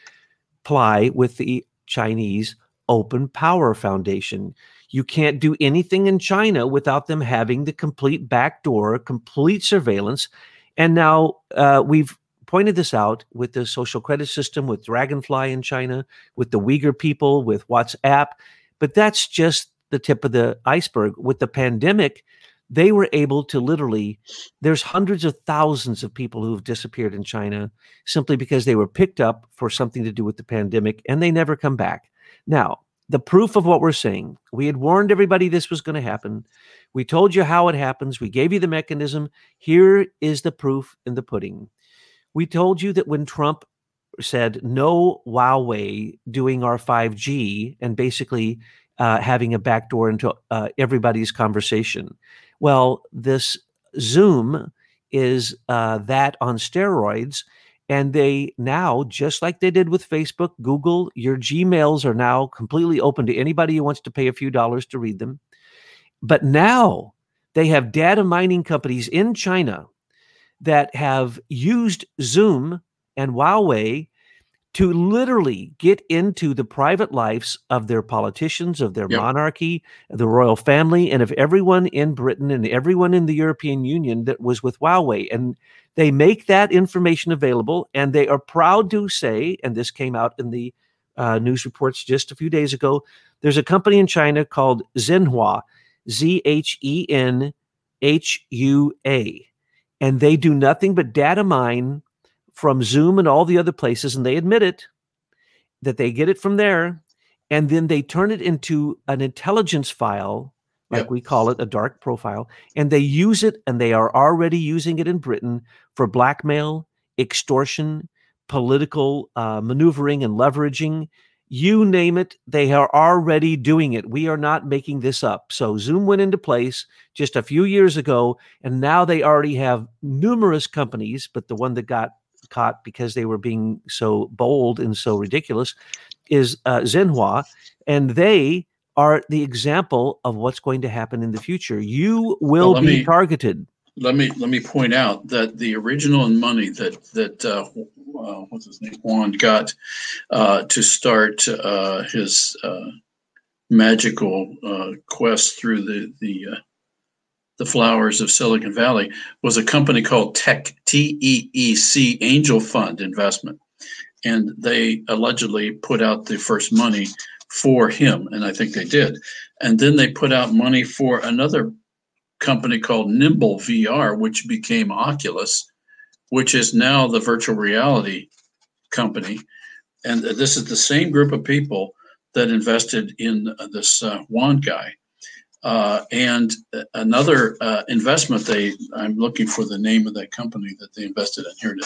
comply with the Chinese Open Power Foundation. You can't do anything in China without them having the complete backdoor, complete surveillance. And now uh, we've pointed this out with the social credit system, with Dragonfly in China, with the Uyghur people, with WhatsApp. But that's just the tip of the iceberg. With the pandemic, they were able to literally, there's hundreds of thousands of people who've disappeared in China simply because they were picked up for something to do with the pandemic, and they never come back. Now, the proof of what we're saying, we had warned everybody this was going to happen. We told you how it happens. We gave you the mechanism. Here is the proof in the pudding. We told you that when Trump said no Huawei doing our five G and basically uh, having a backdoor into uh, everybody's conversation. Well, this Zoom is uh, that on steroids. And they now, just like they did with Facebook, Google, your Gmails are now completely open to anybody who wants to pay a few dollars to read them. But now they have data mining companies in China that have used Zoom and Huawei to literally get into the private lives of their politicians, of their yep. monarchy, the royal family, and of everyone in Britain and everyone in the European Union that was with Huawei. And they make that information available, and they are proud to say, and this came out in the uh, news reports just a few days ago, there's a company in China called Zhenhua, Z H E N H U A, and they do nothing but data mine from Zoom and all the other places, and they admit it, that they get it from there, and then they turn it into an intelligence file, like yep. we call it, a dark profile, and they use it, and they are already using it in Britain for blackmail, extortion, political uh, maneuvering and leveraging. You name it, they are already doing it. We are not making this up. So Zoom went into place just a few years ago, and now they already have numerous companies, but the one that got caught because they were being so bold and so ridiculous is uh, Zhenhua, and they are the example of what's going to happen in the future. You will well, be me, targeted. Let me let me point out that the original money that that uh, uh, what's his name Juan got uh, to start uh, his uh, magical uh, quest through the the uh, the flowers of Silicon Valley was a company called Tech, T E E C, Angel Fund Investment. And they allegedly put out the first money for him, and I think they did. And then they put out money for another company called Nimble V R, which became Oculus, which is now the virtual reality company. And this is the same group of people that invested in this uh, Juan guy. Uh, and another uh, investment, they I'm looking for the name of that company that they invested in. Here it is.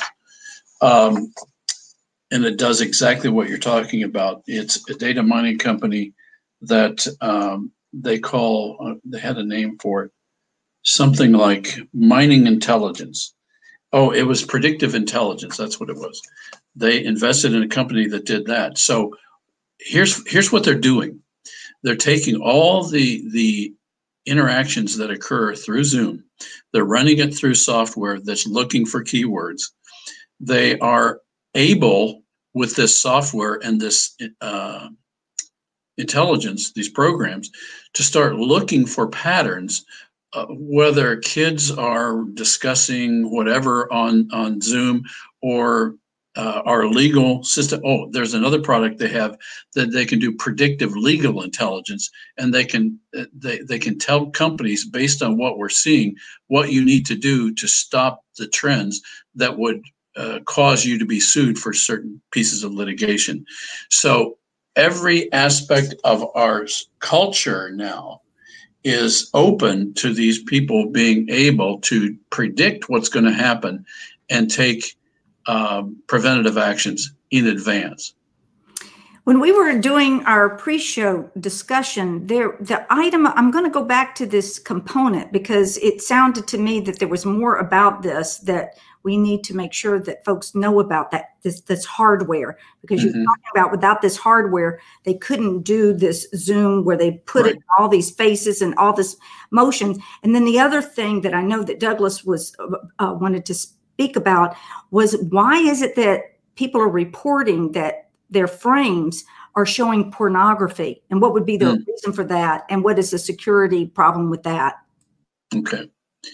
Um, and it does exactly what you're talking about. It's a data mining company that um, they call, uh, they had a name for it, something like mining intelligence. Oh, it was predictive intelligence. That's what it was. They invested in a company that did that. So here's here's what they're doing. They're taking all the the interactions that occur through Zoom. They're running it through software that's looking for keywords. They are able, with this software and this uh, intelligence, these programs, to start looking for patterns, uh, whether kids are discussing whatever on, on Zoom or Uh, our legal system. Oh, there's another product they have that they can do predictive legal intelligence, and they can they they can tell companies based on what we're seeing what you need to do to stop the trends that would uh, cause you to be sued for certain pieces of litigation. So every aspect of our culture now is open to these people being able to predict what's going to happen and take Um, preventative actions in advance. When we were doing our pre-show discussion, there the item, I'm going to go back to this component because it sounded to me that there was more about this that we need to make sure that folks know about, that this this hardware, because Mm-hmm. you're talking about without this hardware, they couldn't do this Zoom where they put Right. it in all these faces and all this motion. And then the other thing that I know that Douglas was uh, wanted to speak about was, why is it that people are reporting that their frames are showing pornography, and what would be the Mm. reason for that, and what is the security problem with that? Okay.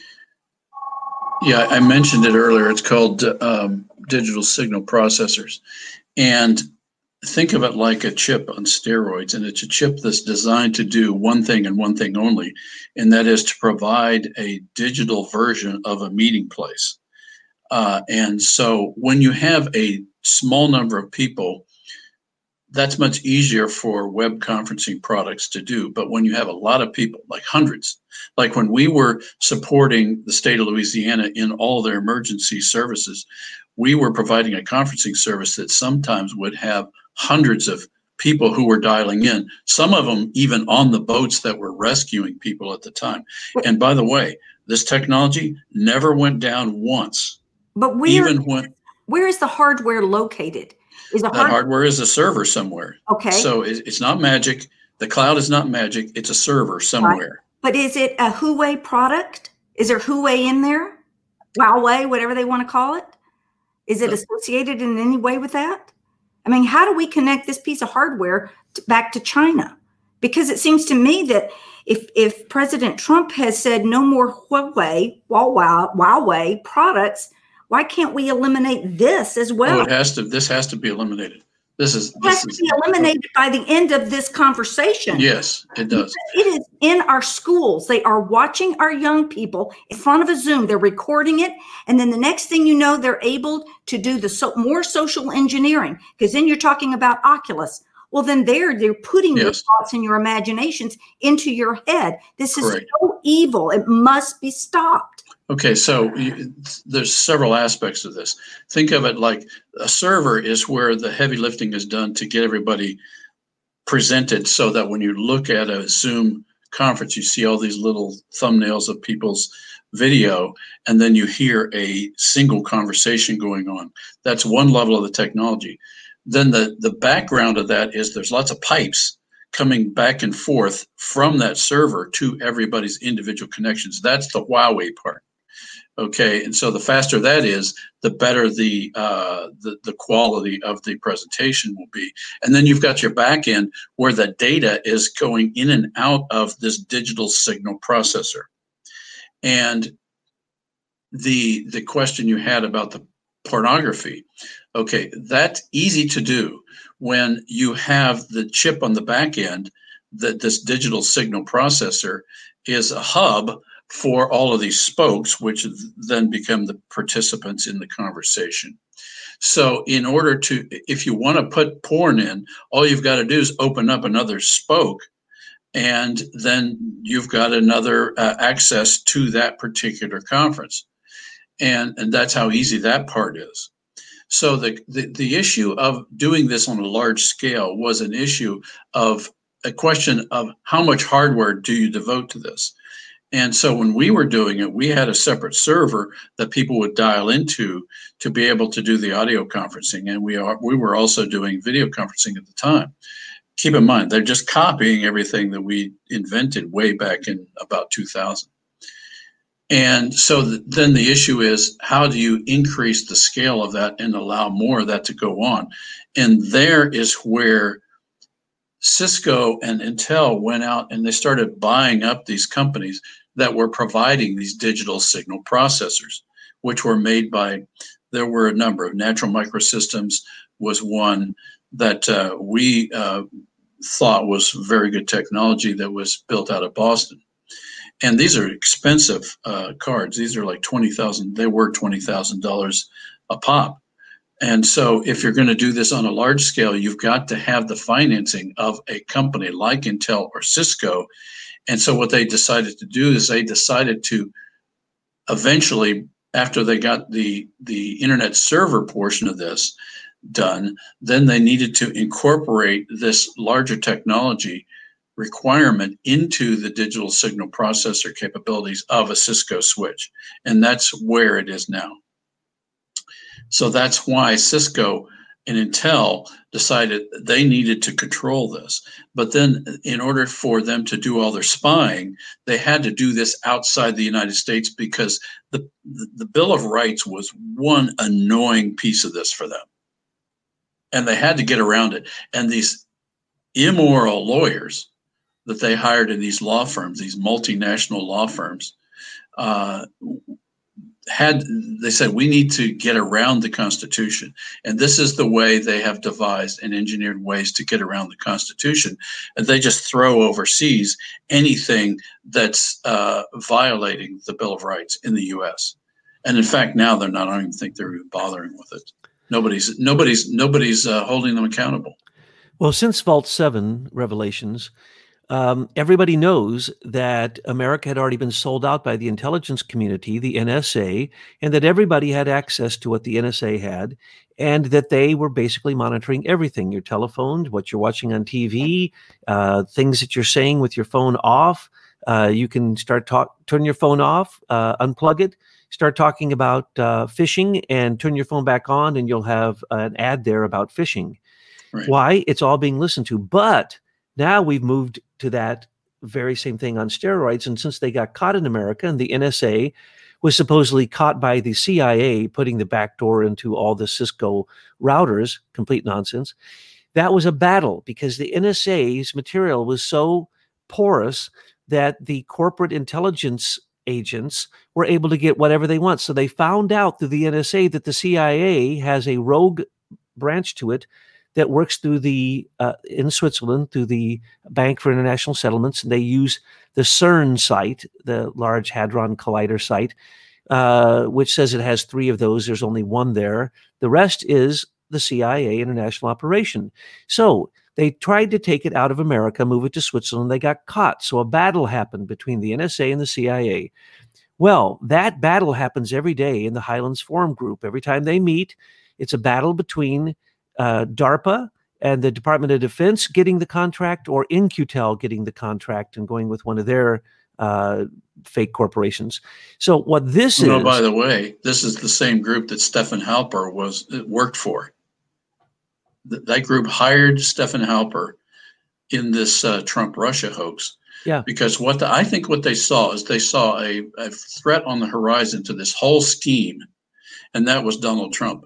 Yeah, I mentioned it earlier. It's called um, digital signal processors. And think of it like a chip on steroids. And it's a chip that's designed to do one thing and one thing only, and that is to provide a digital version of a meeting place. Uh, and so when you have a small number of people, that's much easier for web conferencing products to do. But when you have a lot of people, like hundreds, like when we were supporting the state of Louisiana in all their emergency services, we were providing a conferencing service that sometimes would have hundreds of people who were dialing in, some of them even on the boats that were rescuing people at the time. And by the way, this technology never went down once. But where, even when where is the hardware located? Is the that hard- hardware is a server somewhere. Okay. So it, it's not magic. The cloud is not magic. It's a server somewhere. But is it a Huawei product? Is there Huawei in there? Huawei, whatever they want to call it? Is it associated in any way with that? I mean, how do we connect this piece of hardware to, back to China? Because it seems to me that if if President Trump has said no more Huawei, Huawei, Huawei products, why can't we eliminate this as well? Oh, it has to. This has to be eliminated. This is. It This has to is, be eliminated by the end of this conversation. Yes, it does. It is in our schools. They are watching our young people in front of a Zoom. They're recording it. And then the next thing you know, they're able to do the so, more social engineering, because then you're talking about Oculus. Well, then there they're putting your Yes. thoughts and your imaginations into your head. This is Correct. so evil. It must be stopped. Okay, so you, there's several aspects of this. Think of it like a server is where the heavy lifting is done to get everybody presented, so that when you look at a Zoom conference, you see all these little thumbnails of people's video, and then you hear a single conversation going on. That's one level of the technology. Then the, the background of that is there's lots of pipes coming back and forth from that server to everybody's individual connections. That's the Huawei part. Okay, and so the faster that is, the better the, uh, the the quality of the presentation will be. And then you've got your back end where the data is going in and out of this digital signal processor. And the the question you had about the pornography, okay, that's easy to do when you have the chip on the back end. That this digital signal processor is a hub for all of these spokes, which then become the participants in the conversation. So in order to, if you want to put porn in, all you've got to do is open up another spoke, and then you've got another uh, access to that particular conference. And, and that's how easy that part is. So the, the, the issue of doing this on a large scale was an issue of a question of how much hardware do you devote to this? And so when we were doing it, we had a separate server that people would dial into to be able to do the audio conferencing. And we are we were also doing video conferencing at the time. Keep in mind, they're just copying everything that we invented way back in about two thousand. And so th- then the issue is, how do you increase the scale of that and allow more of that to go on? And there is where Cisco and Intel went out and they started buying up these companies that were providing these digital signal processors, which were made by, there were a number of, Natural Microsystems was one that uh, we uh, thought was very good technology that was built out of Boston. And these are expensive uh, cards. These are like twenty thousand, they were twenty thousand dollars a pop. And so if you're going to do this on a large scale, you've got to have the financing of a company like Intel or Cisco. And so what they decided to do is they decided to eventually, after they got the, the internet server portion of this, done, then they needed to incorporate this larger technology requirement into the digital signal processor capabilities of a Cisco switch. And that's where it is now. So that's why Cisco and Intel decided they needed to control this. But then in order for them to do all their spying, they had to do this outside the United States because the, the Bill of Rights was one annoying piece of this for them. And they had to get around it. And these immoral lawyers that they hired in these law firms, these multinational law firms, uh, had they said, we need to get around the Constitution. And this is the way they have devised and engineered ways to get around the Constitution. And they just throw overseas anything that's uh, violating the Bill of Rights in the U S. And in fact, now they're not, I don't even think they're even bothering with it. Nobody's, nobody's, nobody's uh, holding them accountable. Well, since Vault seven revelations, Um, everybody knows that America had already been sold out by the intelligence community, the N S A, and that everybody had access to what the N S A had, and that they were basically monitoring everything, your telephone, what you're watching on T V, uh, things that you're saying with your phone off. Uh, you can start talk, turn your phone off, uh, unplug it, start talking about uh, phishing, and turn your phone back on, and you'll have an ad there about phishing. Right. Why? It's all being listened to. But now we've moved to that very same thing on steroids. And since they got caught in America, and the N S A was supposedly caught by the C I A putting the back door into all the Cisco routers, complete nonsense, that was a battle because the N S A's material was so porous that the corporate intelligence agents were able to get whatever they want. So they found out through the N S A that the C I A has a rogue branch to it that works through the uh, in Switzerland through the Bank for International Settlements, and they use the CERN site, the Large Hadron Collider site, uh, which says it has three of those. There's only one there. The rest is the C I A international operation. So they tried to take it out of America, move it to Switzerland. They got caught. So a battle happened between the N S A and the C I A. Well, that battle happens every day in the Highlands Forum Group. Every time they meet, it's a battle between Uh, DARPA and the Department of Defense getting the contract, or In Q Tel getting the contract and going with one of their uh, fake corporations. So what this oh, is... No, by the way, this is the same group that Stefan Halper was worked for. Th- that group hired Stefan Halper in this uh, Trump-Russia hoax. Yeah. Because what the, I think what they saw is they saw a, a threat on the horizon to this whole scheme, and that was Donald Trump.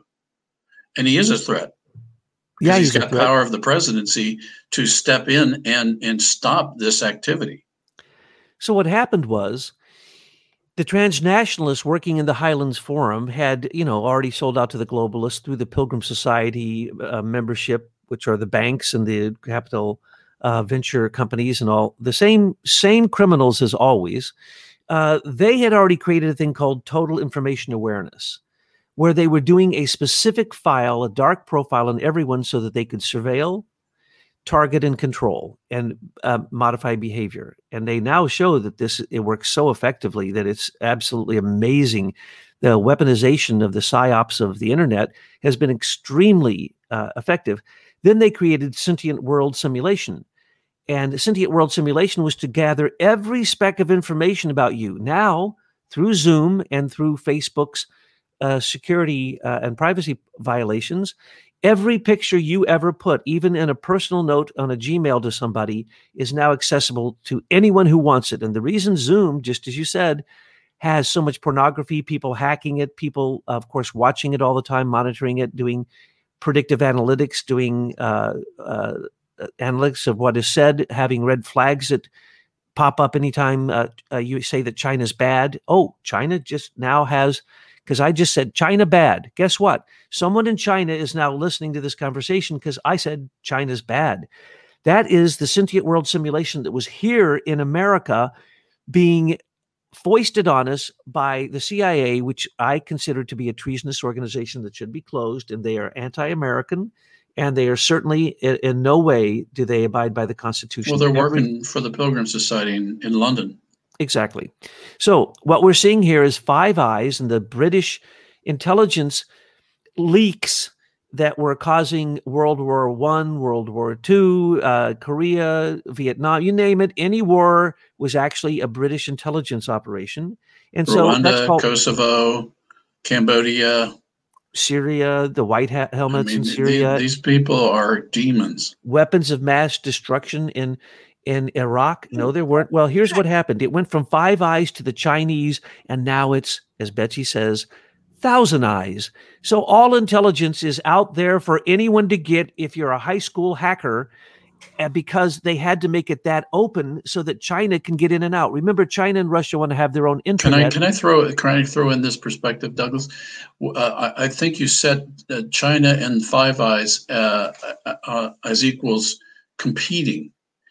And he is a threat. Yeah, he's, he's got power of the presidency to step in and, and stop this activity. So what happened was the transnationalists working in the Highlands Forum had, you know, already sold out to the globalists through the Pilgrim Society uh, membership, which are the banks and the capital uh, venture companies and all the same same criminals as always. Uh, they had already created a thing called total information awareness, where they were doing a specific file, a dark profile on everyone so that they could surveil, target, and control, and uh, modify behavior. And they now show that this it works so effectively that it's absolutely amazing. The weaponization of the psyops of the internet has been extremely uh, effective. Then they created Sentient World Simulation. And Sentient World Simulation was to gather every speck of information about you. Now, through Zoom and through Facebook's Uh, security uh, and privacy violations, every picture you ever put, even in a personal note on a Gmail to somebody, is now accessible to anyone who wants it. And the reason Zoom, just as you said, has so much pornography, people hacking it, people, of course, watching it all the time, monitoring it, doing predictive analytics, doing uh, uh, analytics of what is said, having red flags that pop up anytime uh, uh, you say that China's bad. Oh, China just now has... Because I just said China bad. Guess what? Someone in China is now listening to this conversation because I said China's bad. That is the Sentient World Simulation that was here in America being foisted on us by the C I A, which I consider to be a treasonous organization that should be closed, and they are anti-American, and they are certainly in, in no way do they abide by the Constitution. Well, they're Every, working for the Pilgrim Society in, in London. Exactly. So what we're seeing here is Five Eyes and the British intelligence leaks that were causing World War One, World War Two, uh, Korea, Vietnam, you name it. Any war was actually a British intelligence operation. And so Rwanda, that's called Kosovo, Cambodia, Syria, the white hat helmets I mean, in Syria. The, these people are demons. Weapons of mass destruction in in Iraq. No, there weren't. Well, here's what happened. It went from Five Eyes to the Chinese, and now it's, as Betsy says, Thousand Eyes. So all intelligence is out there for anyone to get if you're a high school hacker, and because they had to make it that open so that China can get in and out. Remember, China and Russia want to have their own internet. Can I can I throw can I throw in this perspective, Douglas? Uh, I, I think you said uh, China and Five Eyes uh, uh, as equals competing.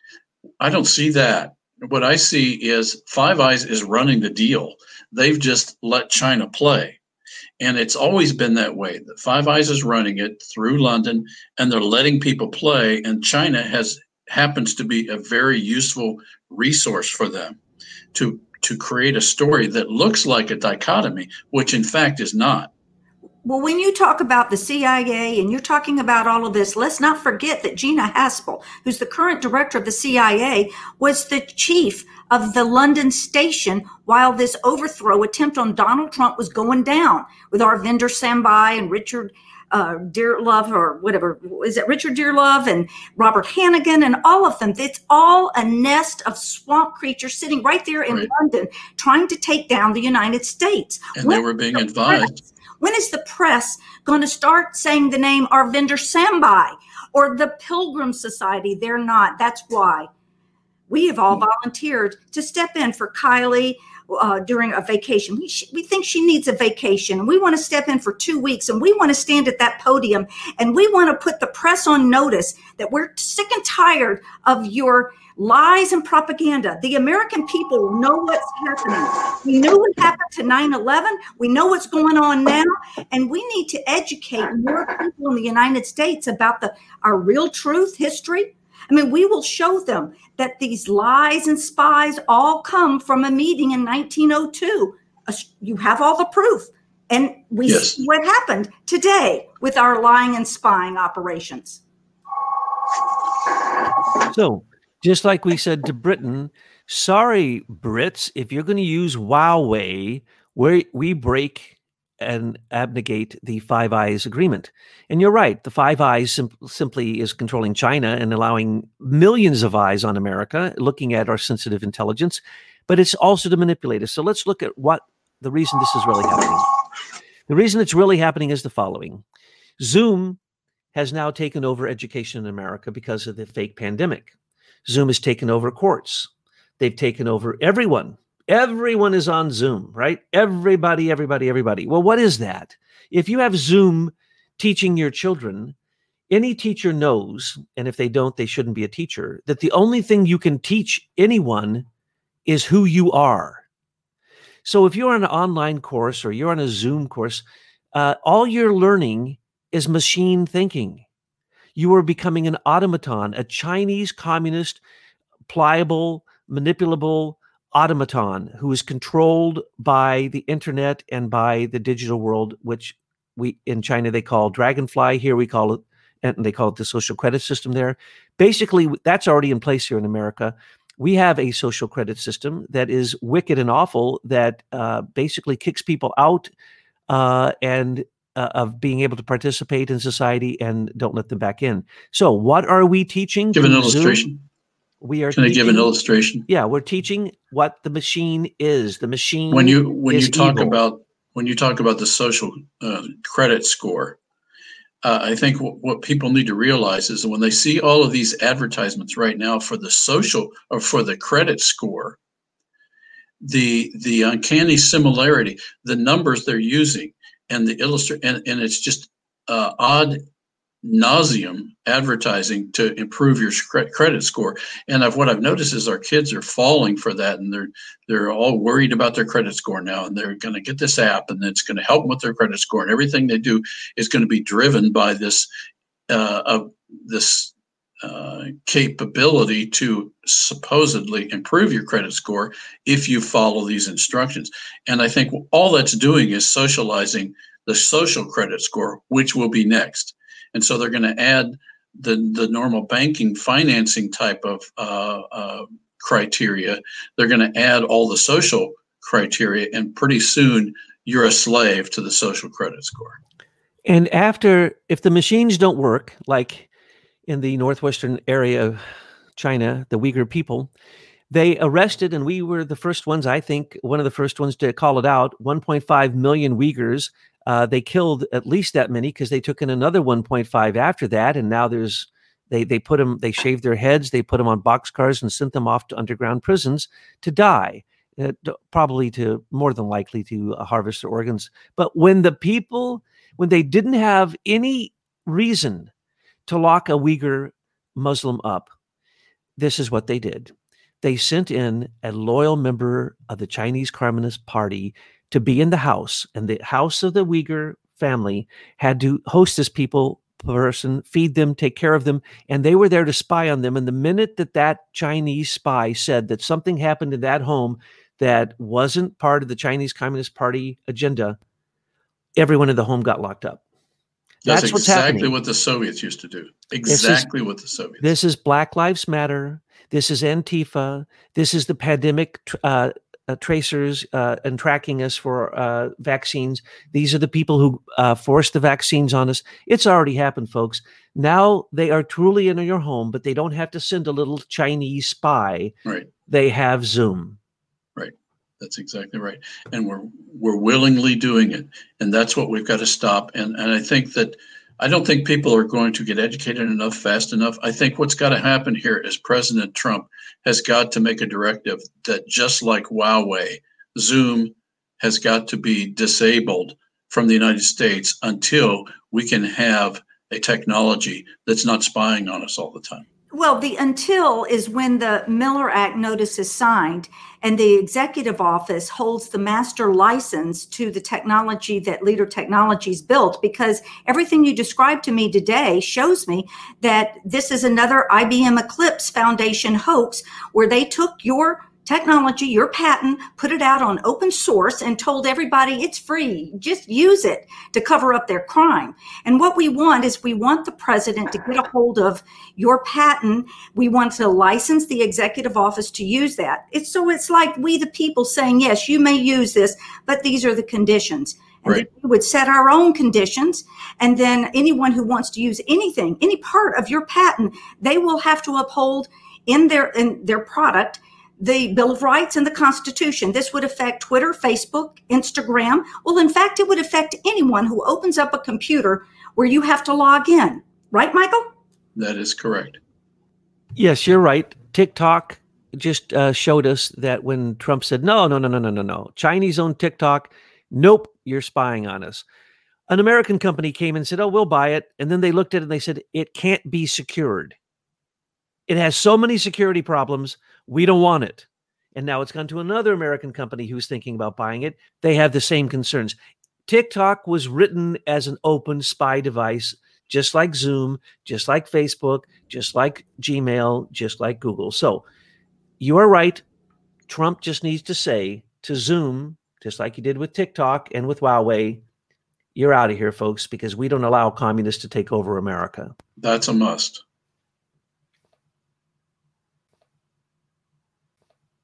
I don't see that. What I see is Five Eyes is running the deal. They've just let China play. And it's always been that way. The Five Eyes is running it through London, and they're letting people play. And China has happens to be a very useful resource for them to to create a story that looks like a dichotomy, which in fact is not. Well, when you talk about the C I A and you're talking about all of this, let's not forget that Gina Haspel, who's the current director of the C I A, was the chief of the London station while this overthrow attempt on Donald Trump was going down with Arvinder Sambai and Richard uh, Dearlove, or whatever, is it Richard Dearlove and Robert Hannigan and all of them. It's all a nest of swamp creatures sitting right there in Right. London trying to take down the United States. And When they were being the advised. press- When is the press going to start saying the name Arvinder Sambai or the Pilgrim Society? They're not. That's why we have all volunteered to step in for Kylie uh, during a vacation. We, sh- we think she needs a vacation. We want to step in for two weeks and we want to stand at that podium and we want to put the press on notice that we're sick and tired of your lies and propaganda. The American people know what's happening. We know what happened to nine eleven. We know what's going on now. And we need to educate more people in the United States about the our real truth, history. I mean, we will show them that these lies and spies all come from a meeting in nineteen oh two. You have all the proof. And we Yes. see what happened today with our lying and spying operations. So, just like we said to Britain, sorry, Brits, if you're going to use Huawei, we we break and abnegate the Five Eyes agreement. And you're right, the Five Eyes sim- simply is controlling China and allowing millions of eyes on America, looking at our sensitive intelligence, but it's also to manipulate us. So let's look at what the reason this is really happening. The reason it's really happening is the following. Zoom has now taken over education in America because of the fake pandemic. Zoom has taken over courts. They've taken over everyone. Everyone is on Zoom, right? Everybody, everybody, everybody. Well, what is that? If you have Zoom teaching your children, any teacher knows, and if they don't, they shouldn't be a teacher, that the only thing you can teach anyone is who you are. So if you're on an online course or you're on a Zoom course, uh, all you're learning is machine thinking. You are becoming an automaton, a Chinese communist, pliable, manipulable automaton who is controlled by the internet and by the digital world, which we in China they call Dragonfly. Here we call it, and they call it the social credit system there. Basically, that's already in place here in America. We have a social credit system that is wicked and awful, that uh, basically kicks people out uh, and Uh, of being able to participate in society and don't let them back in. So what are we teaching? Give an through illustration. Zoom? We are Can I give an teaching- illustration? Yeah, we're teaching what the machine is. The machine When you when is you talk evil. about when you talk about the social uh, credit score, uh, I think w- what people need to realize is that when they see all of these advertisements right now for the social or for the credit score, the the uncanny similarity, the numbers they're using, and the illustrate, and, and it's just uh, odd nauseum advertising to improve your cre- credit score. And I've, what I've noticed is our kids are falling for that, and they're they're all worried about their credit score now, and they're going to get this app, and it's going to help them with their credit score, and everything they do is going to be driven by this uh, of this uh, capability to supposedly improve your credit score if you follow these instructions. And I think all that's doing is socializing the social credit score, which will be next. And so they're going to add the, the normal banking financing type of uh, uh, criteria. They're going to add all the social criteria, and pretty soon you're a slave to the social credit score. And after, if the machines don't work, like in the northwestern area of China, the Uyghur people, they arrested, and we were the first ones, I think, one of the first ones to call it out, one point five million Uyghurs. Uh, they killed at least that many because they took in another one point five after that. And now there's, they they put them, they shaved their heads, they put them on boxcars and sent them off to underground prisons to die, uh, probably to, more than likely to uh, harvest their organs. But when the people, when they didn't have any reason to lock a Uyghur Muslim up, this is what they did. They sent in a loyal member of the Chinese Communist Party to be in the house, and the house of the Uyghur family had to host this people person, feed them, take care of them, and they were there to spy on them. And the minute that that Chinese spy said that something happened in that home that wasn't part of the Chinese Communist Party agenda, everyone in the home got locked up. That's, That's what's exactly happening. what the Soviets used to do. Exactly what the Soviets. This is Black Lives Matter. This is Antifa. This is the pandemic uh, uh, tracers uh, and tracking us for uh, vaccines. These are the people who uh, forced the vaccines on us. It's already happened, folks. Now they are truly in your home, but they don't have to send a little Chinese spy. Right. They have Zoom. Right. That's exactly right. And we're we're willingly doing it. And that's what we've got to stop. And and I think that I don't think people are going to get educated enough fast enough. I think what's got to happen here is President Trump has got to make a directive that, just like Huawei, Zoom has got to be disabled from the United States until we can have a technology that's not spying on us all the time. Well, the until is when the Miller Act notice is signed and the executive office holds the master license to the technology that Leader Technologies built, because everything you described to me today shows me that this is another I B M Eclipse Foundation hoax where they took your technology, your patent, put it out on open source and told everybody it's free. Just use it to cover up their crime. And what we want is we want the president to get a hold of your patent. We want to license the executive office to use that. It's so it's like we the people saying, yes, you may use this, but these are the conditions. And right. then we would set our own conditions. And then anyone who wants to use anything, any part of your patent, they will have to uphold in their in their product the Bill of Rights and the Constitution. This would affect Twitter, Facebook, Instagram. Well, in fact, it would affect anyone who opens up a computer where you have to log in. Right, Michael? That is correct. Yes, you're right. TikTok just uh, showed us that when Trump said, no, no, no, no, no, no, no. Chinese owned TikTok. Nope, you're spying on us. An American company came and said, oh, we'll buy it. And then they looked at it and they said, it can't be secured. It has so many security problems. We don't want it. And now it's gone to another American company who's thinking about buying it. They have the same concerns. TikTok was written as an open spy device, just like Zoom, just like Facebook, just like Gmail, just like Google. So you are right. Trump just needs to say to Zoom, just like he did with TikTok and with Huawei, you're out of here, folks, because we don't allow communists to take over America. That's a must.